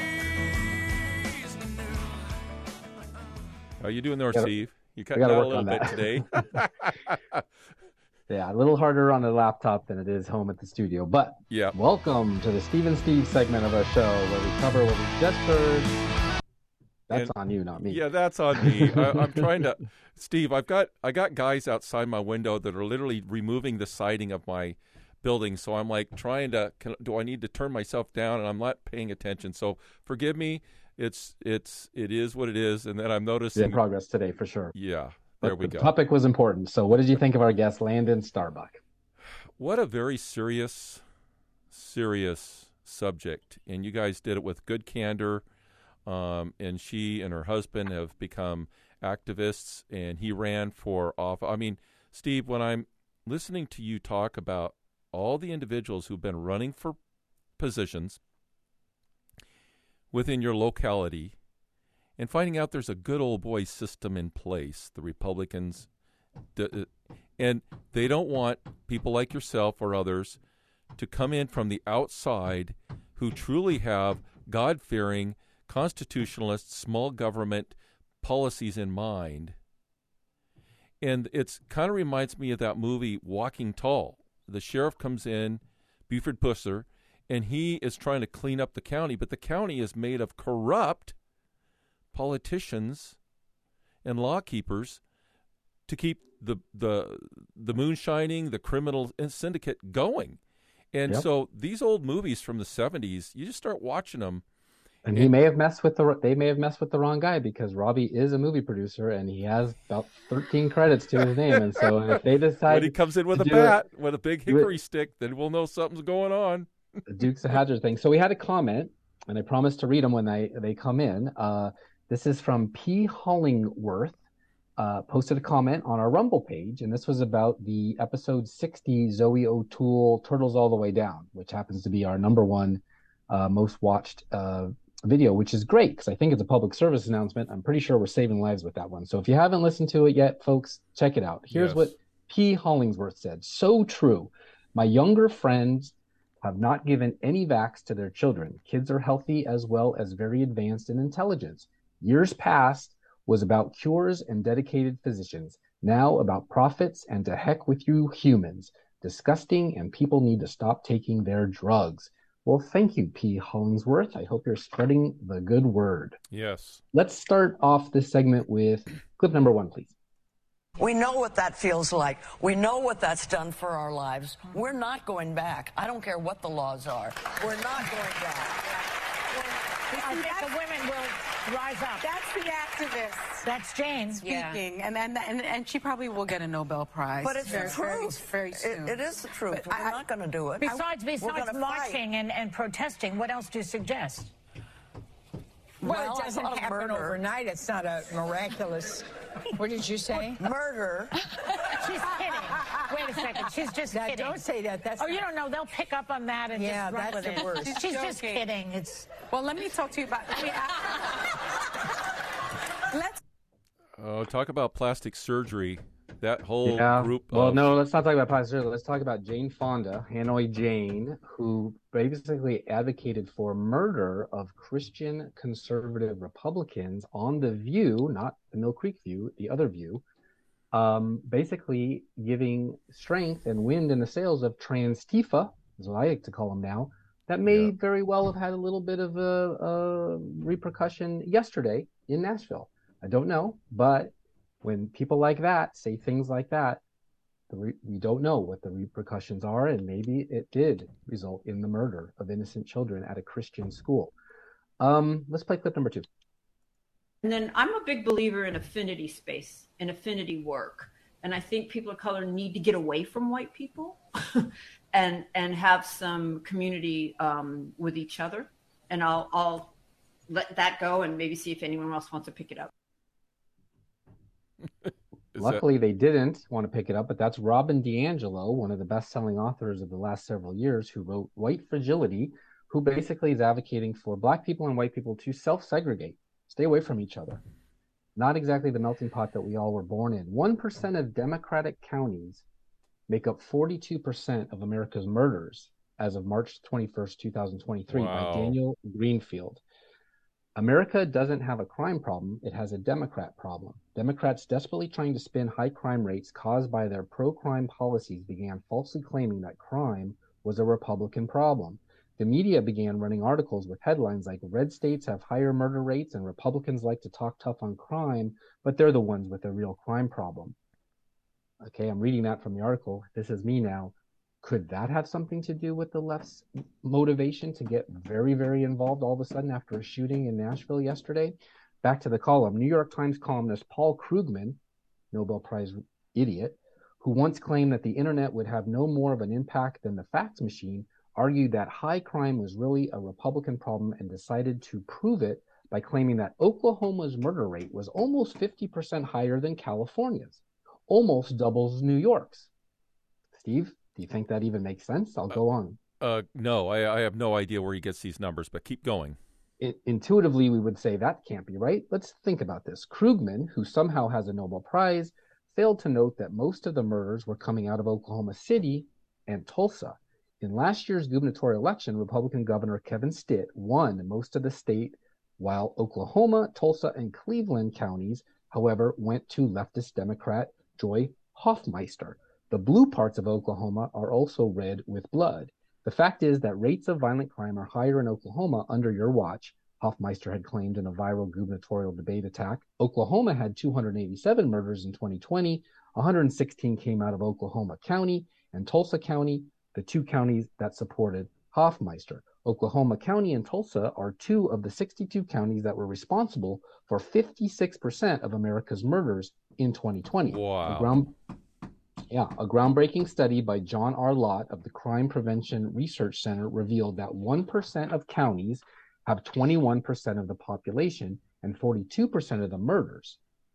How you doing there, gotta, Steve? You cut out a little bit today. Yeah, a little harder on the laptop than it is home at the studio. But yeah, welcome to the Steve and Steve segment of our show where we cover what we just heard. That's and, on you, not me. Yeah, that's on me. I, I'm trying to, Steve. I've got I got guys outside my window that are literally removing the siding of my building. So I'm like trying to. Can, do I need to turn myself down? And I'm not paying attention. So forgive me. It's it's it is what it is, and then I'm noticing in progress today for sure. Yeah, there but we the go. The topic was important. So, what did you think of our guest, Landon Starbuck? What a very serious, serious subject, and you guys did it with good candor. Um, and she and her husband have become activists, and he ran for office. I mean, Steve, when I'm listening to you talk about all the individuals who've been running for positions within your locality and finding out there's a good old boy system in place, the Republicans, and they don't want people like yourself or others to come in from the outside who truly have God-fearing, constitutionalist, small government policies in mind. And it's kind of reminds me of that movie Walking Tall. The sheriff comes in, Buford Pusser, and he is trying to clean up the county, but the county is made of corrupt politicians and law keepers to keep the the the moonshining, the criminal syndicate going. And Yep. so these old movies from the seventies, you just start watching them. And he may have messed with the they may have messed with the wrong guy, because Robbie is a movie producer and he has about thirteen credits to his name. And so if they decide When he comes in with to a do bat, it- with a big do it- hickory stick, then we'll know something's going on. the Dukes of Hazzard thing. So we had a comment, and I promised to read them when they, they come in. Uh, this is from P. Hollingworth, uh, posted a comment on our Rumble page, and this was about the episode sixty Zoe O'Toole Turtles All the Way Down, which happens to be our number one uh, most watched uh, video, which is great because I think it's a public service announcement. I'm pretty sure we're saving lives with that one. So if you haven't listened to it yet, folks, check it out. Here's Yes. what P. Hollingsworth said. So true. My younger friends have not given any vax to their children. Kids are healthy as well as very advanced in intelligence. Years past was about cures and dedicated physicians. Now about profits and to heck with you humans. Disgusting, and people need to stop taking their drugs. Well, thank you, P. Hollingsworth. I hope you're spreading the good word. Yes. Let's start off this segment with clip number one, please. We know what that feels like. We know what that's done for our lives. We're not going back. I don't care what the laws are. We're not going back. I think the women will rise up. That's the activist That's Jane. speaking, and, and and and she probably will get a Nobel Prize. But it's very, the truth. Very, very soon. It, it is the truth. But We're I- not going to do it. Besides, We're besides gonna marching fight. and, and protesting, what else do you suggest? Well, Well, it doesn't I thought of happen murder. overnight. It's not a miraculous. What did you say? Murder. She's kidding. Wait a second. She's just Now, kidding. don't say that. That's Oh, you not- don't know. They'll pick up on that and Yeah, just run that's with the it. worst. She's, She's just joking. kidding. It's Well, let me talk to you about. Let me Let's. Oh, talk about plastic surgery. That whole Yeah. group. Well, of, no, let's not talk about plastic surgery. Let's talk about Jane Fonda, Hanoi Jane, who basically advocated for murder of Christian conservative Republicans on The View, not the Mill Creek View, the other View, um, basically giving strength and wind in the sails of Transtifa, is what I like to call them now, that may Yeah. very well have had a little bit of a, a repercussion yesterday in Nashville. I don't know, but when people like that say things like that, the re- we don't know what the repercussions are, and maybe it did result in the murder of innocent children at a Christian school. Um, let's play clip number two. And then I'm a big believer in affinity space and affinity work. And I think people of color need to get away from white people and and have some community um, with each other. And I'll I'll let that go and maybe see if anyone else wants to pick it up. Is Luckily, they didn't want to pick it up, but that's Robin DiAngelo, one of the best-selling authors of the last several years, who wrote White Fragility, who basically is advocating for Black people and white people to self-segregate, stay away from each other. Not exactly the melting pot that we all were born in. one percent of Democratic counties make up forty-two percent of America's murders as of March twenty-first, two thousand twenty-three, Wow. by Daniel Greenfield. America doesn't have a crime problem, it has a Democrat problem. Democrats desperately trying to spin high crime rates caused by their pro-crime policies began falsely claiming that crime was a Republican problem. The media began running articles with headlines like red states have higher murder rates and Republicans like to talk tough on crime, but they're the ones with a real crime problem. Okay, I'm reading that from the article. This is me now. Could that have something to do with the left's motivation to get very, very involved all of a sudden after a shooting in Nashville yesterday? Back to the column. New York Times columnist Paul Krugman, Nobel Prize idiot, who once claimed that the internet would have no more of an impact than the fax machine, argued that high crime was really a Republican problem and decided to prove it by claiming that Oklahoma's murder rate was almost fifty percent higher than California's, almost doubles New York's. Steve? Do you think that even makes sense? I'll go on. Uh, no, I, I have no idea where he gets these numbers, but keep going. I, intuitively, we would say that can't be right. Let's think about this. Krugman, who somehow has a Nobel Prize, failed to note that most of the murders were coming out of Oklahoma City and Tulsa. In last year's gubernatorial election, Republican Governor Kevin Stitt won most of the state, while Oklahoma, Tulsa, and Cleveland counties, however, went to leftist Democrat Joy Hoffmeister. The blue parts of Oklahoma are also red with blood. The fact is that rates of violent crime are higher in Oklahoma under your watch, Hoffmeister had claimed in a viral gubernatorial debate attack. Oklahoma had two hundred eighty-seven murders in twenty twenty. one hundred sixteen came out of Oklahoma County and Tulsa County, the two counties that supported Hoffmeister. Oklahoma County and Tulsa are two of the sixty-two counties that were responsible for fifty-six percent of America's murders in twenty twenty. Wow. A ground, yeah, a groundbreaking study by John R. Lott of the Crime Prevention Research Center revealed that one percent of counties have twenty-one percent of the population and forty-two percent of the murders,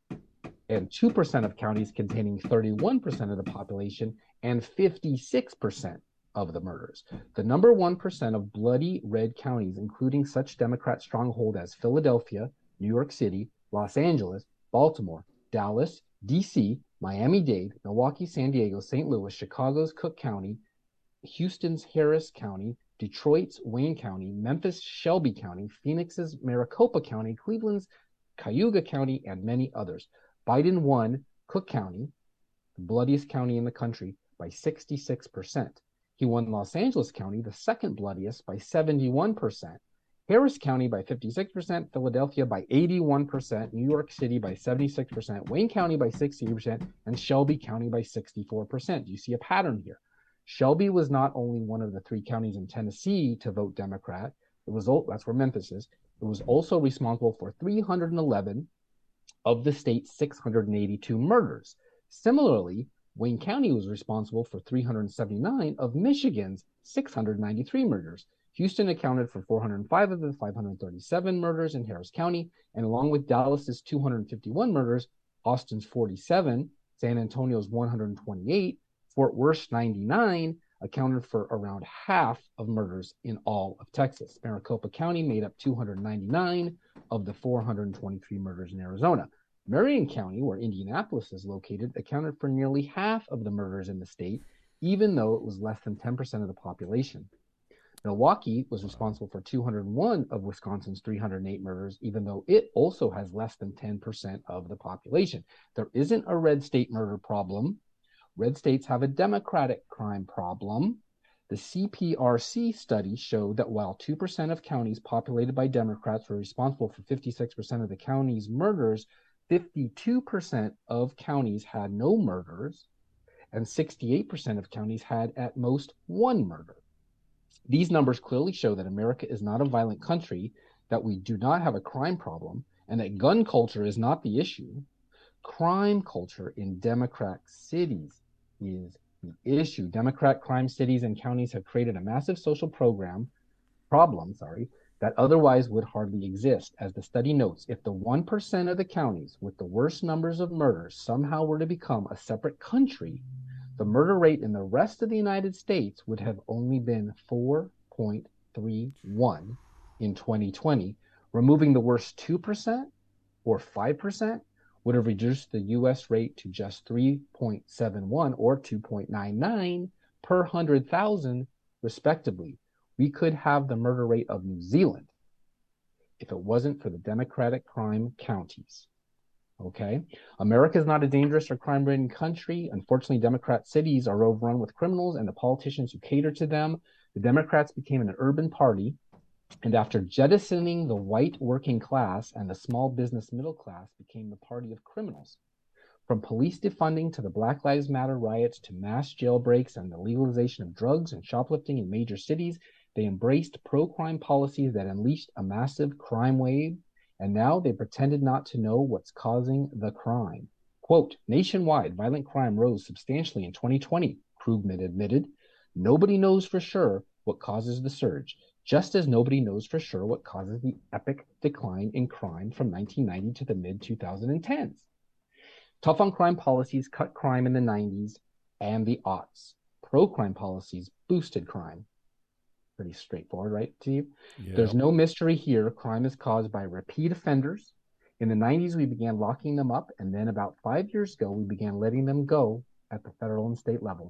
and two percent of counties containing thirty-one percent of the population and fifty-six percent of the murders. The number one percent of bloody red counties, including such Democrat stronghold as Philadelphia, New York City, Los Angeles, Baltimore, Dallas, D C, Miami-Dade, Milwaukee, San Diego, Saint Louis, Chicago's Cook County, Houston's Harris County, Detroit's Wayne County, Memphis' Shelby County, Phoenix's Maricopa County, Cleveland's Cayuga County, and many others. Biden won Cook County, the bloodiest county in the country, by sixty-six percent. He won Los Angeles County, the second bloodiest, by seventy-one percent. Harris County by fifty-six percent, Philadelphia by eighty-one percent, New York City by seventy-six percent, Wayne County by sixty percent, and Shelby County by sixty-four percent. You see a pattern here. Shelby was not only one of the three counties in Tennessee to vote Democrat. It was that's where Memphis is. It was also responsible for three hundred eleven of the state's six hundred eighty-two murders. Similarly, Wayne County was responsible for three hundred seventy-nine of Michigan's six hundred ninety-three murders. Houston accounted for four hundred five of the five hundred thirty-seven murders in Harris County, and along with Dallas's two hundred fifty-one murders, Austin's forty-seven, San Antonio's one hundred twenty-eight, Fort Worth's ninety-nine accounted for around half of murders in all of Texas. Maricopa County made up two hundred ninety-nine of the four hundred twenty-three murders in Arizona. Marion County, where Indianapolis is located, accounted for nearly half of the murders in the state, even though it was less than ten percent of the population. Milwaukee was responsible for two hundred one of Wisconsin's three hundred eight murders, even though it also has less than ten percent of the population. There isn't a red state murder problem. Red states have a Democratic crime problem. The C P R C study showed that while two percent of counties populated by Democrats were responsible for fifty-six percent of the county's murders, fifty-two percent of counties had no murders, and sixty-eight percent of counties had at most one murder. These numbers clearly show that America is not a violent country, that we do not have a crime problem, and that gun culture is not the issue. Crime culture in Democrat cities is the issue. Democrat crime cities and counties have created a massive social program, problem, sorry, that otherwise would hardly exist. As the study notes, if the one percent of the counties with the worst numbers of murders somehow were to become a separate country, the murder rate in the rest of the United States would have only been four point three one in twenty twenty. Removing the worst two percent or five percent would have reduced the U S rate to just three point seven one or two point nine nine per one hundred thousand, respectively. We could have the murder rate of New Zealand if it wasn't for the Democratic crime counties. Okay? America is not a dangerous or crime-ridden country. Unfortunately, Democrat cities are overrun with criminals and the politicians who cater to them. The Democrats became an urban party, and after jettisoning the white working class and the small business middle class, became the party of criminals. From police defunding to the Black Lives Matter riots to mass jailbreaks and the legalization of drugs and shoplifting in major cities, they embraced pro-crime policies that unleashed a massive crime wave, and now they pretended not to know what's causing the crime. Quote, nationwide, violent crime rose substantially in twenty twenty, Krugman admitted. Nobody knows for sure what causes the surge, just as nobody knows for sure what causes the epic decline in crime from nineteen ninety to the mid twenty tens. Tough on crime policies cut crime in the nineties and the aughts. Pro-crime policies boosted crime. Pretty straightforward, right, Steve? Yeah. There's no mystery here. Crime is caused by repeat offenders. In the nineties, we began locking them up, and then about five years ago, we began letting them go at the federal and state level,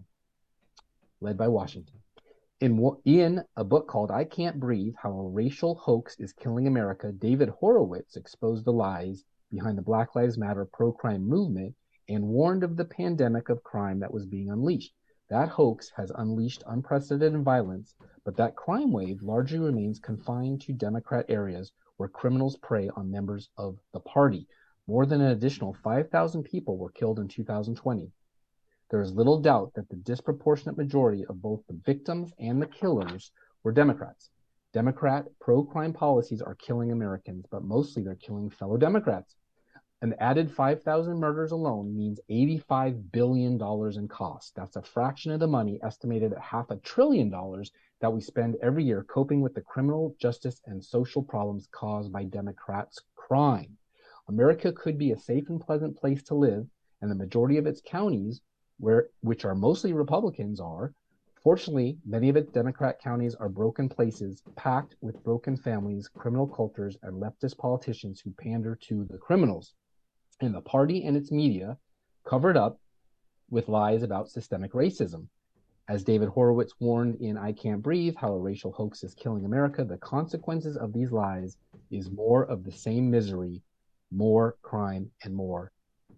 led by Washington. In, in a book called I Can't Breathe, How a Racial Hoax is Killing America, David Horowitz exposed the lies behind the Black Lives Matter pro-crime movement and warned of the pandemic of crime that was being unleashed. That hoax has unleashed unprecedented violence, but that crime wave largely remains confined to Democrat areas where criminals prey on members of the party. More than an additional five thousand people were killed in two thousand twenty. There is little doubt that the disproportionate majority of both the victims and the killers were Democrats. Democrat pro-crime policies are killing Americans, but mostly they're killing fellow Democrats. An added five thousand murders alone means eighty-five billion dollars in cost. That's a fraction of the money, estimated at half a trillion dollars, that we spend every year coping with the criminal justice and social problems caused by Democrats' crime. America could be a safe and pleasant place to live, and the majority of its counties, where which are mostly Republicans, are. Fortunately, many of its Democrat counties are broken places, packed with broken families, criminal cultures, and leftist politicians who pander to the criminals. And the party and its media covered up with lies about systemic racism. As David Horowitz warned in I Can't Breathe, How a Racial Hoax is Killing America, the consequences of these lies is more of the same misery, more crime, and more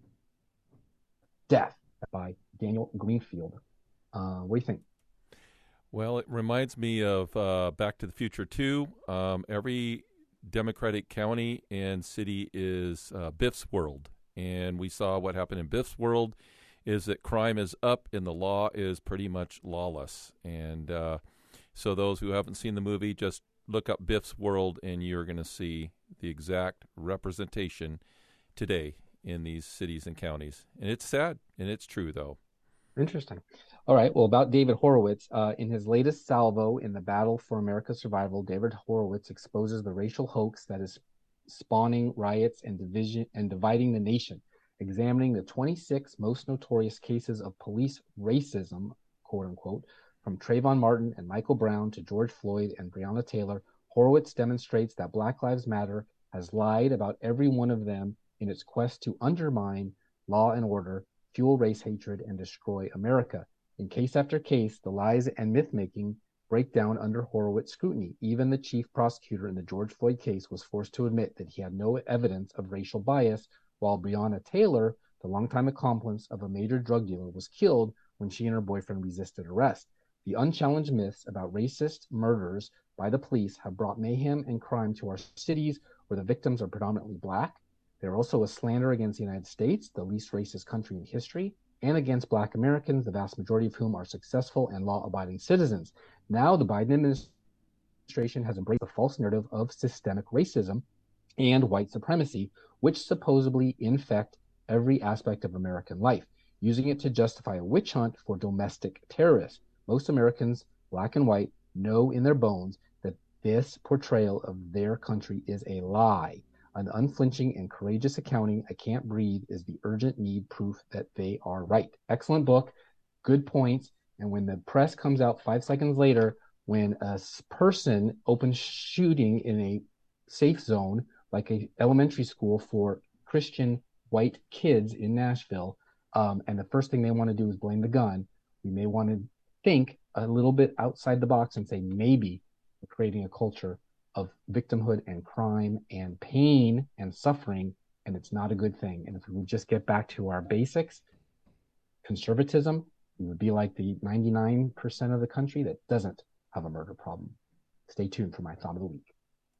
death, by Daniel Greenfield. Uh, what do you think? Well, it reminds me of uh, Back to the Future two. Um, every Democratic county and city is uh, Biff's world. And we saw what happened in Biff's world is that crime is up and the law is pretty much lawless. And uh, so those who haven't seen the movie, just look up Biff's world and you're going to see the exact representation today in these cities and counties. And it's sad, and it's true, though. Interesting. All right. Well, about David Horowitz, uh, in his latest salvo in the Battle for America's Survival, David Horowitz exposes the racial hoax that is spawning riots and division and dividing the nation, examining the twenty-six most notorious cases of police racism, quote unquote, from Trayvon Martin and Michael Brown to George Floyd and Breonna Taylor. Horowitz demonstrates that Black Lives Matter has lied about every one of them in its quest to undermine law and order, fuel race hatred, and destroy America. In case after case, the lies and myth-making break down under Horowitz scrutiny. Even the chief prosecutor in the George Floyd case was forced to admit that he had no evidence of racial bias, while Breonna Taylor, the longtime accomplice of a major drug dealer, was killed when she and her boyfriend resisted arrest. The unchallenged myths about racist murders by the police have brought mayhem and crime to our cities, where the victims are predominantly Black. They're also a slander against the United States, the least racist country in history, and against Black Americans, the vast majority of whom are successful and law-abiding citizens. Now, the Biden administration has embraced the false narrative of systemic racism and white supremacy, which supposedly infect every aspect of American life, using it to justify a witch hunt for domestic terrorists. Most Americans, Black and white, know in their bones that this portrayal of their country is a lie. An unflinching and courageous accounting, I Can't Breathe, is the urgent need proof that they are right. Excellent book, good points, and when the press comes out five seconds later, when a person opens shooting in a safe zone, like a elementary school for Christian white kids in Nashville, um, and the first thing they want to do is blame the gun, we may want to think a little bit outside the box and say maybe we're creating a culture of victimhood and crime and pain and suffering, and it's not a good thing. And if we would just get back to our basics, conservatism, we would be like the ninety-nine percent of the country that doesn't have a murder problem. Stay tuned for my thought of the week.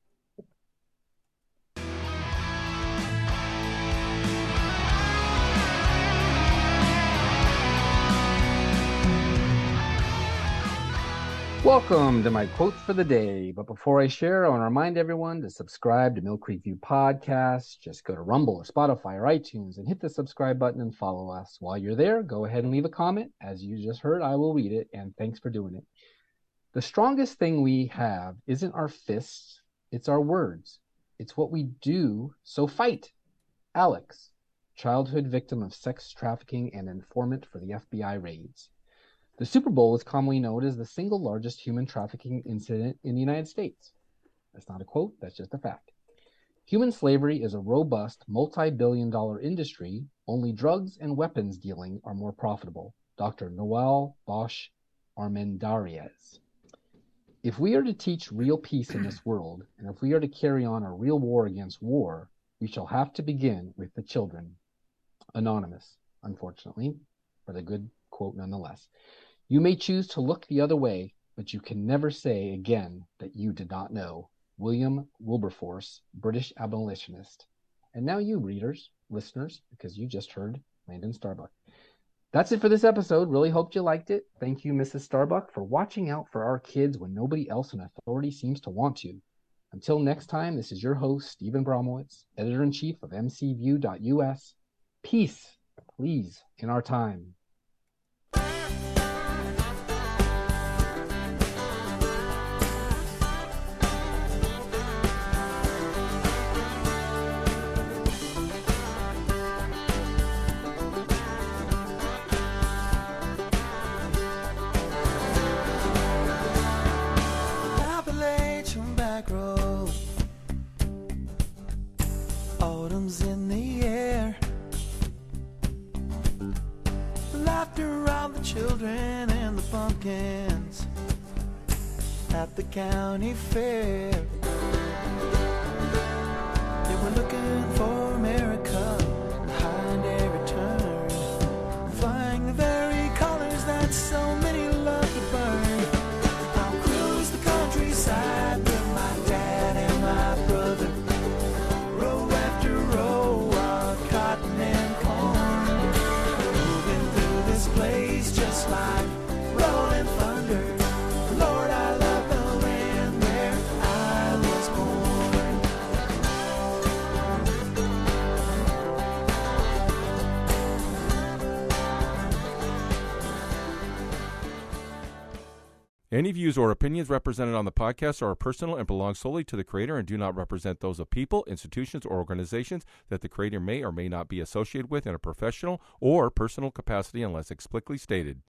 Welcome to my quotes for the day. But before I share, I want to remind everyone to subscribe to Mill Creek View Podcast. Just go to Rumble or Spotify or iTunes and hit the subscribe button and follow us. While you're there, go ahead and leave a comment. As you just heard, I will read it, and thanks for doing it. The strongest thing we have isn't our fists, it's our words. It's what we do, so fight. Alex, childhood victim of sex trafficking and informant for the F B I raids. The Super Bowl is commonly known as the single largest human trafficking incident in the United States. That's not a quote, that's just a fact. Human slavery is a robust, multi-billion dollar industry. Only drugs and weapons dealing are more profitable. Doctor Noel Bosch Armendariz. If we are to teach real peace in this world, and if we are to carry on a real war against war, we shall have to begin with the children. Anonymous, unfortunately, but a good quote nonetheless. You may choose to look the other way, but you can never say again that you did not know. William Wilberforce, British abolitionist. And now you, readers, listeners, because you just heard Landon Starbuck. That's it for this episode. Really hoped you liked it. Thank you, Missus Starbuck, for watching out for our kids when nobody else in authority seems to want to. Until next time, this is your host, Stephen Bromowitz, editor-in-chief of M C View dot U S. Peace, please, in our time. Appalachian back road, autumn's in the air, laughter around the children and the pumpkins at the county fair. They were looking for America behind every turn, flying the very colors that so many love to burn. I'll cruise the countryside with my dad and my brother, row after row of cotton and corn, moving through this place just like rolling thunder. Lord, I love the land where I was born. Any views or opinions represented on the podcast are personal and belong solely to the creator and do not represent those of people, institutions, or organizations that the creator may or may not be associated with in a professional or personal capacity unless explicitly stated.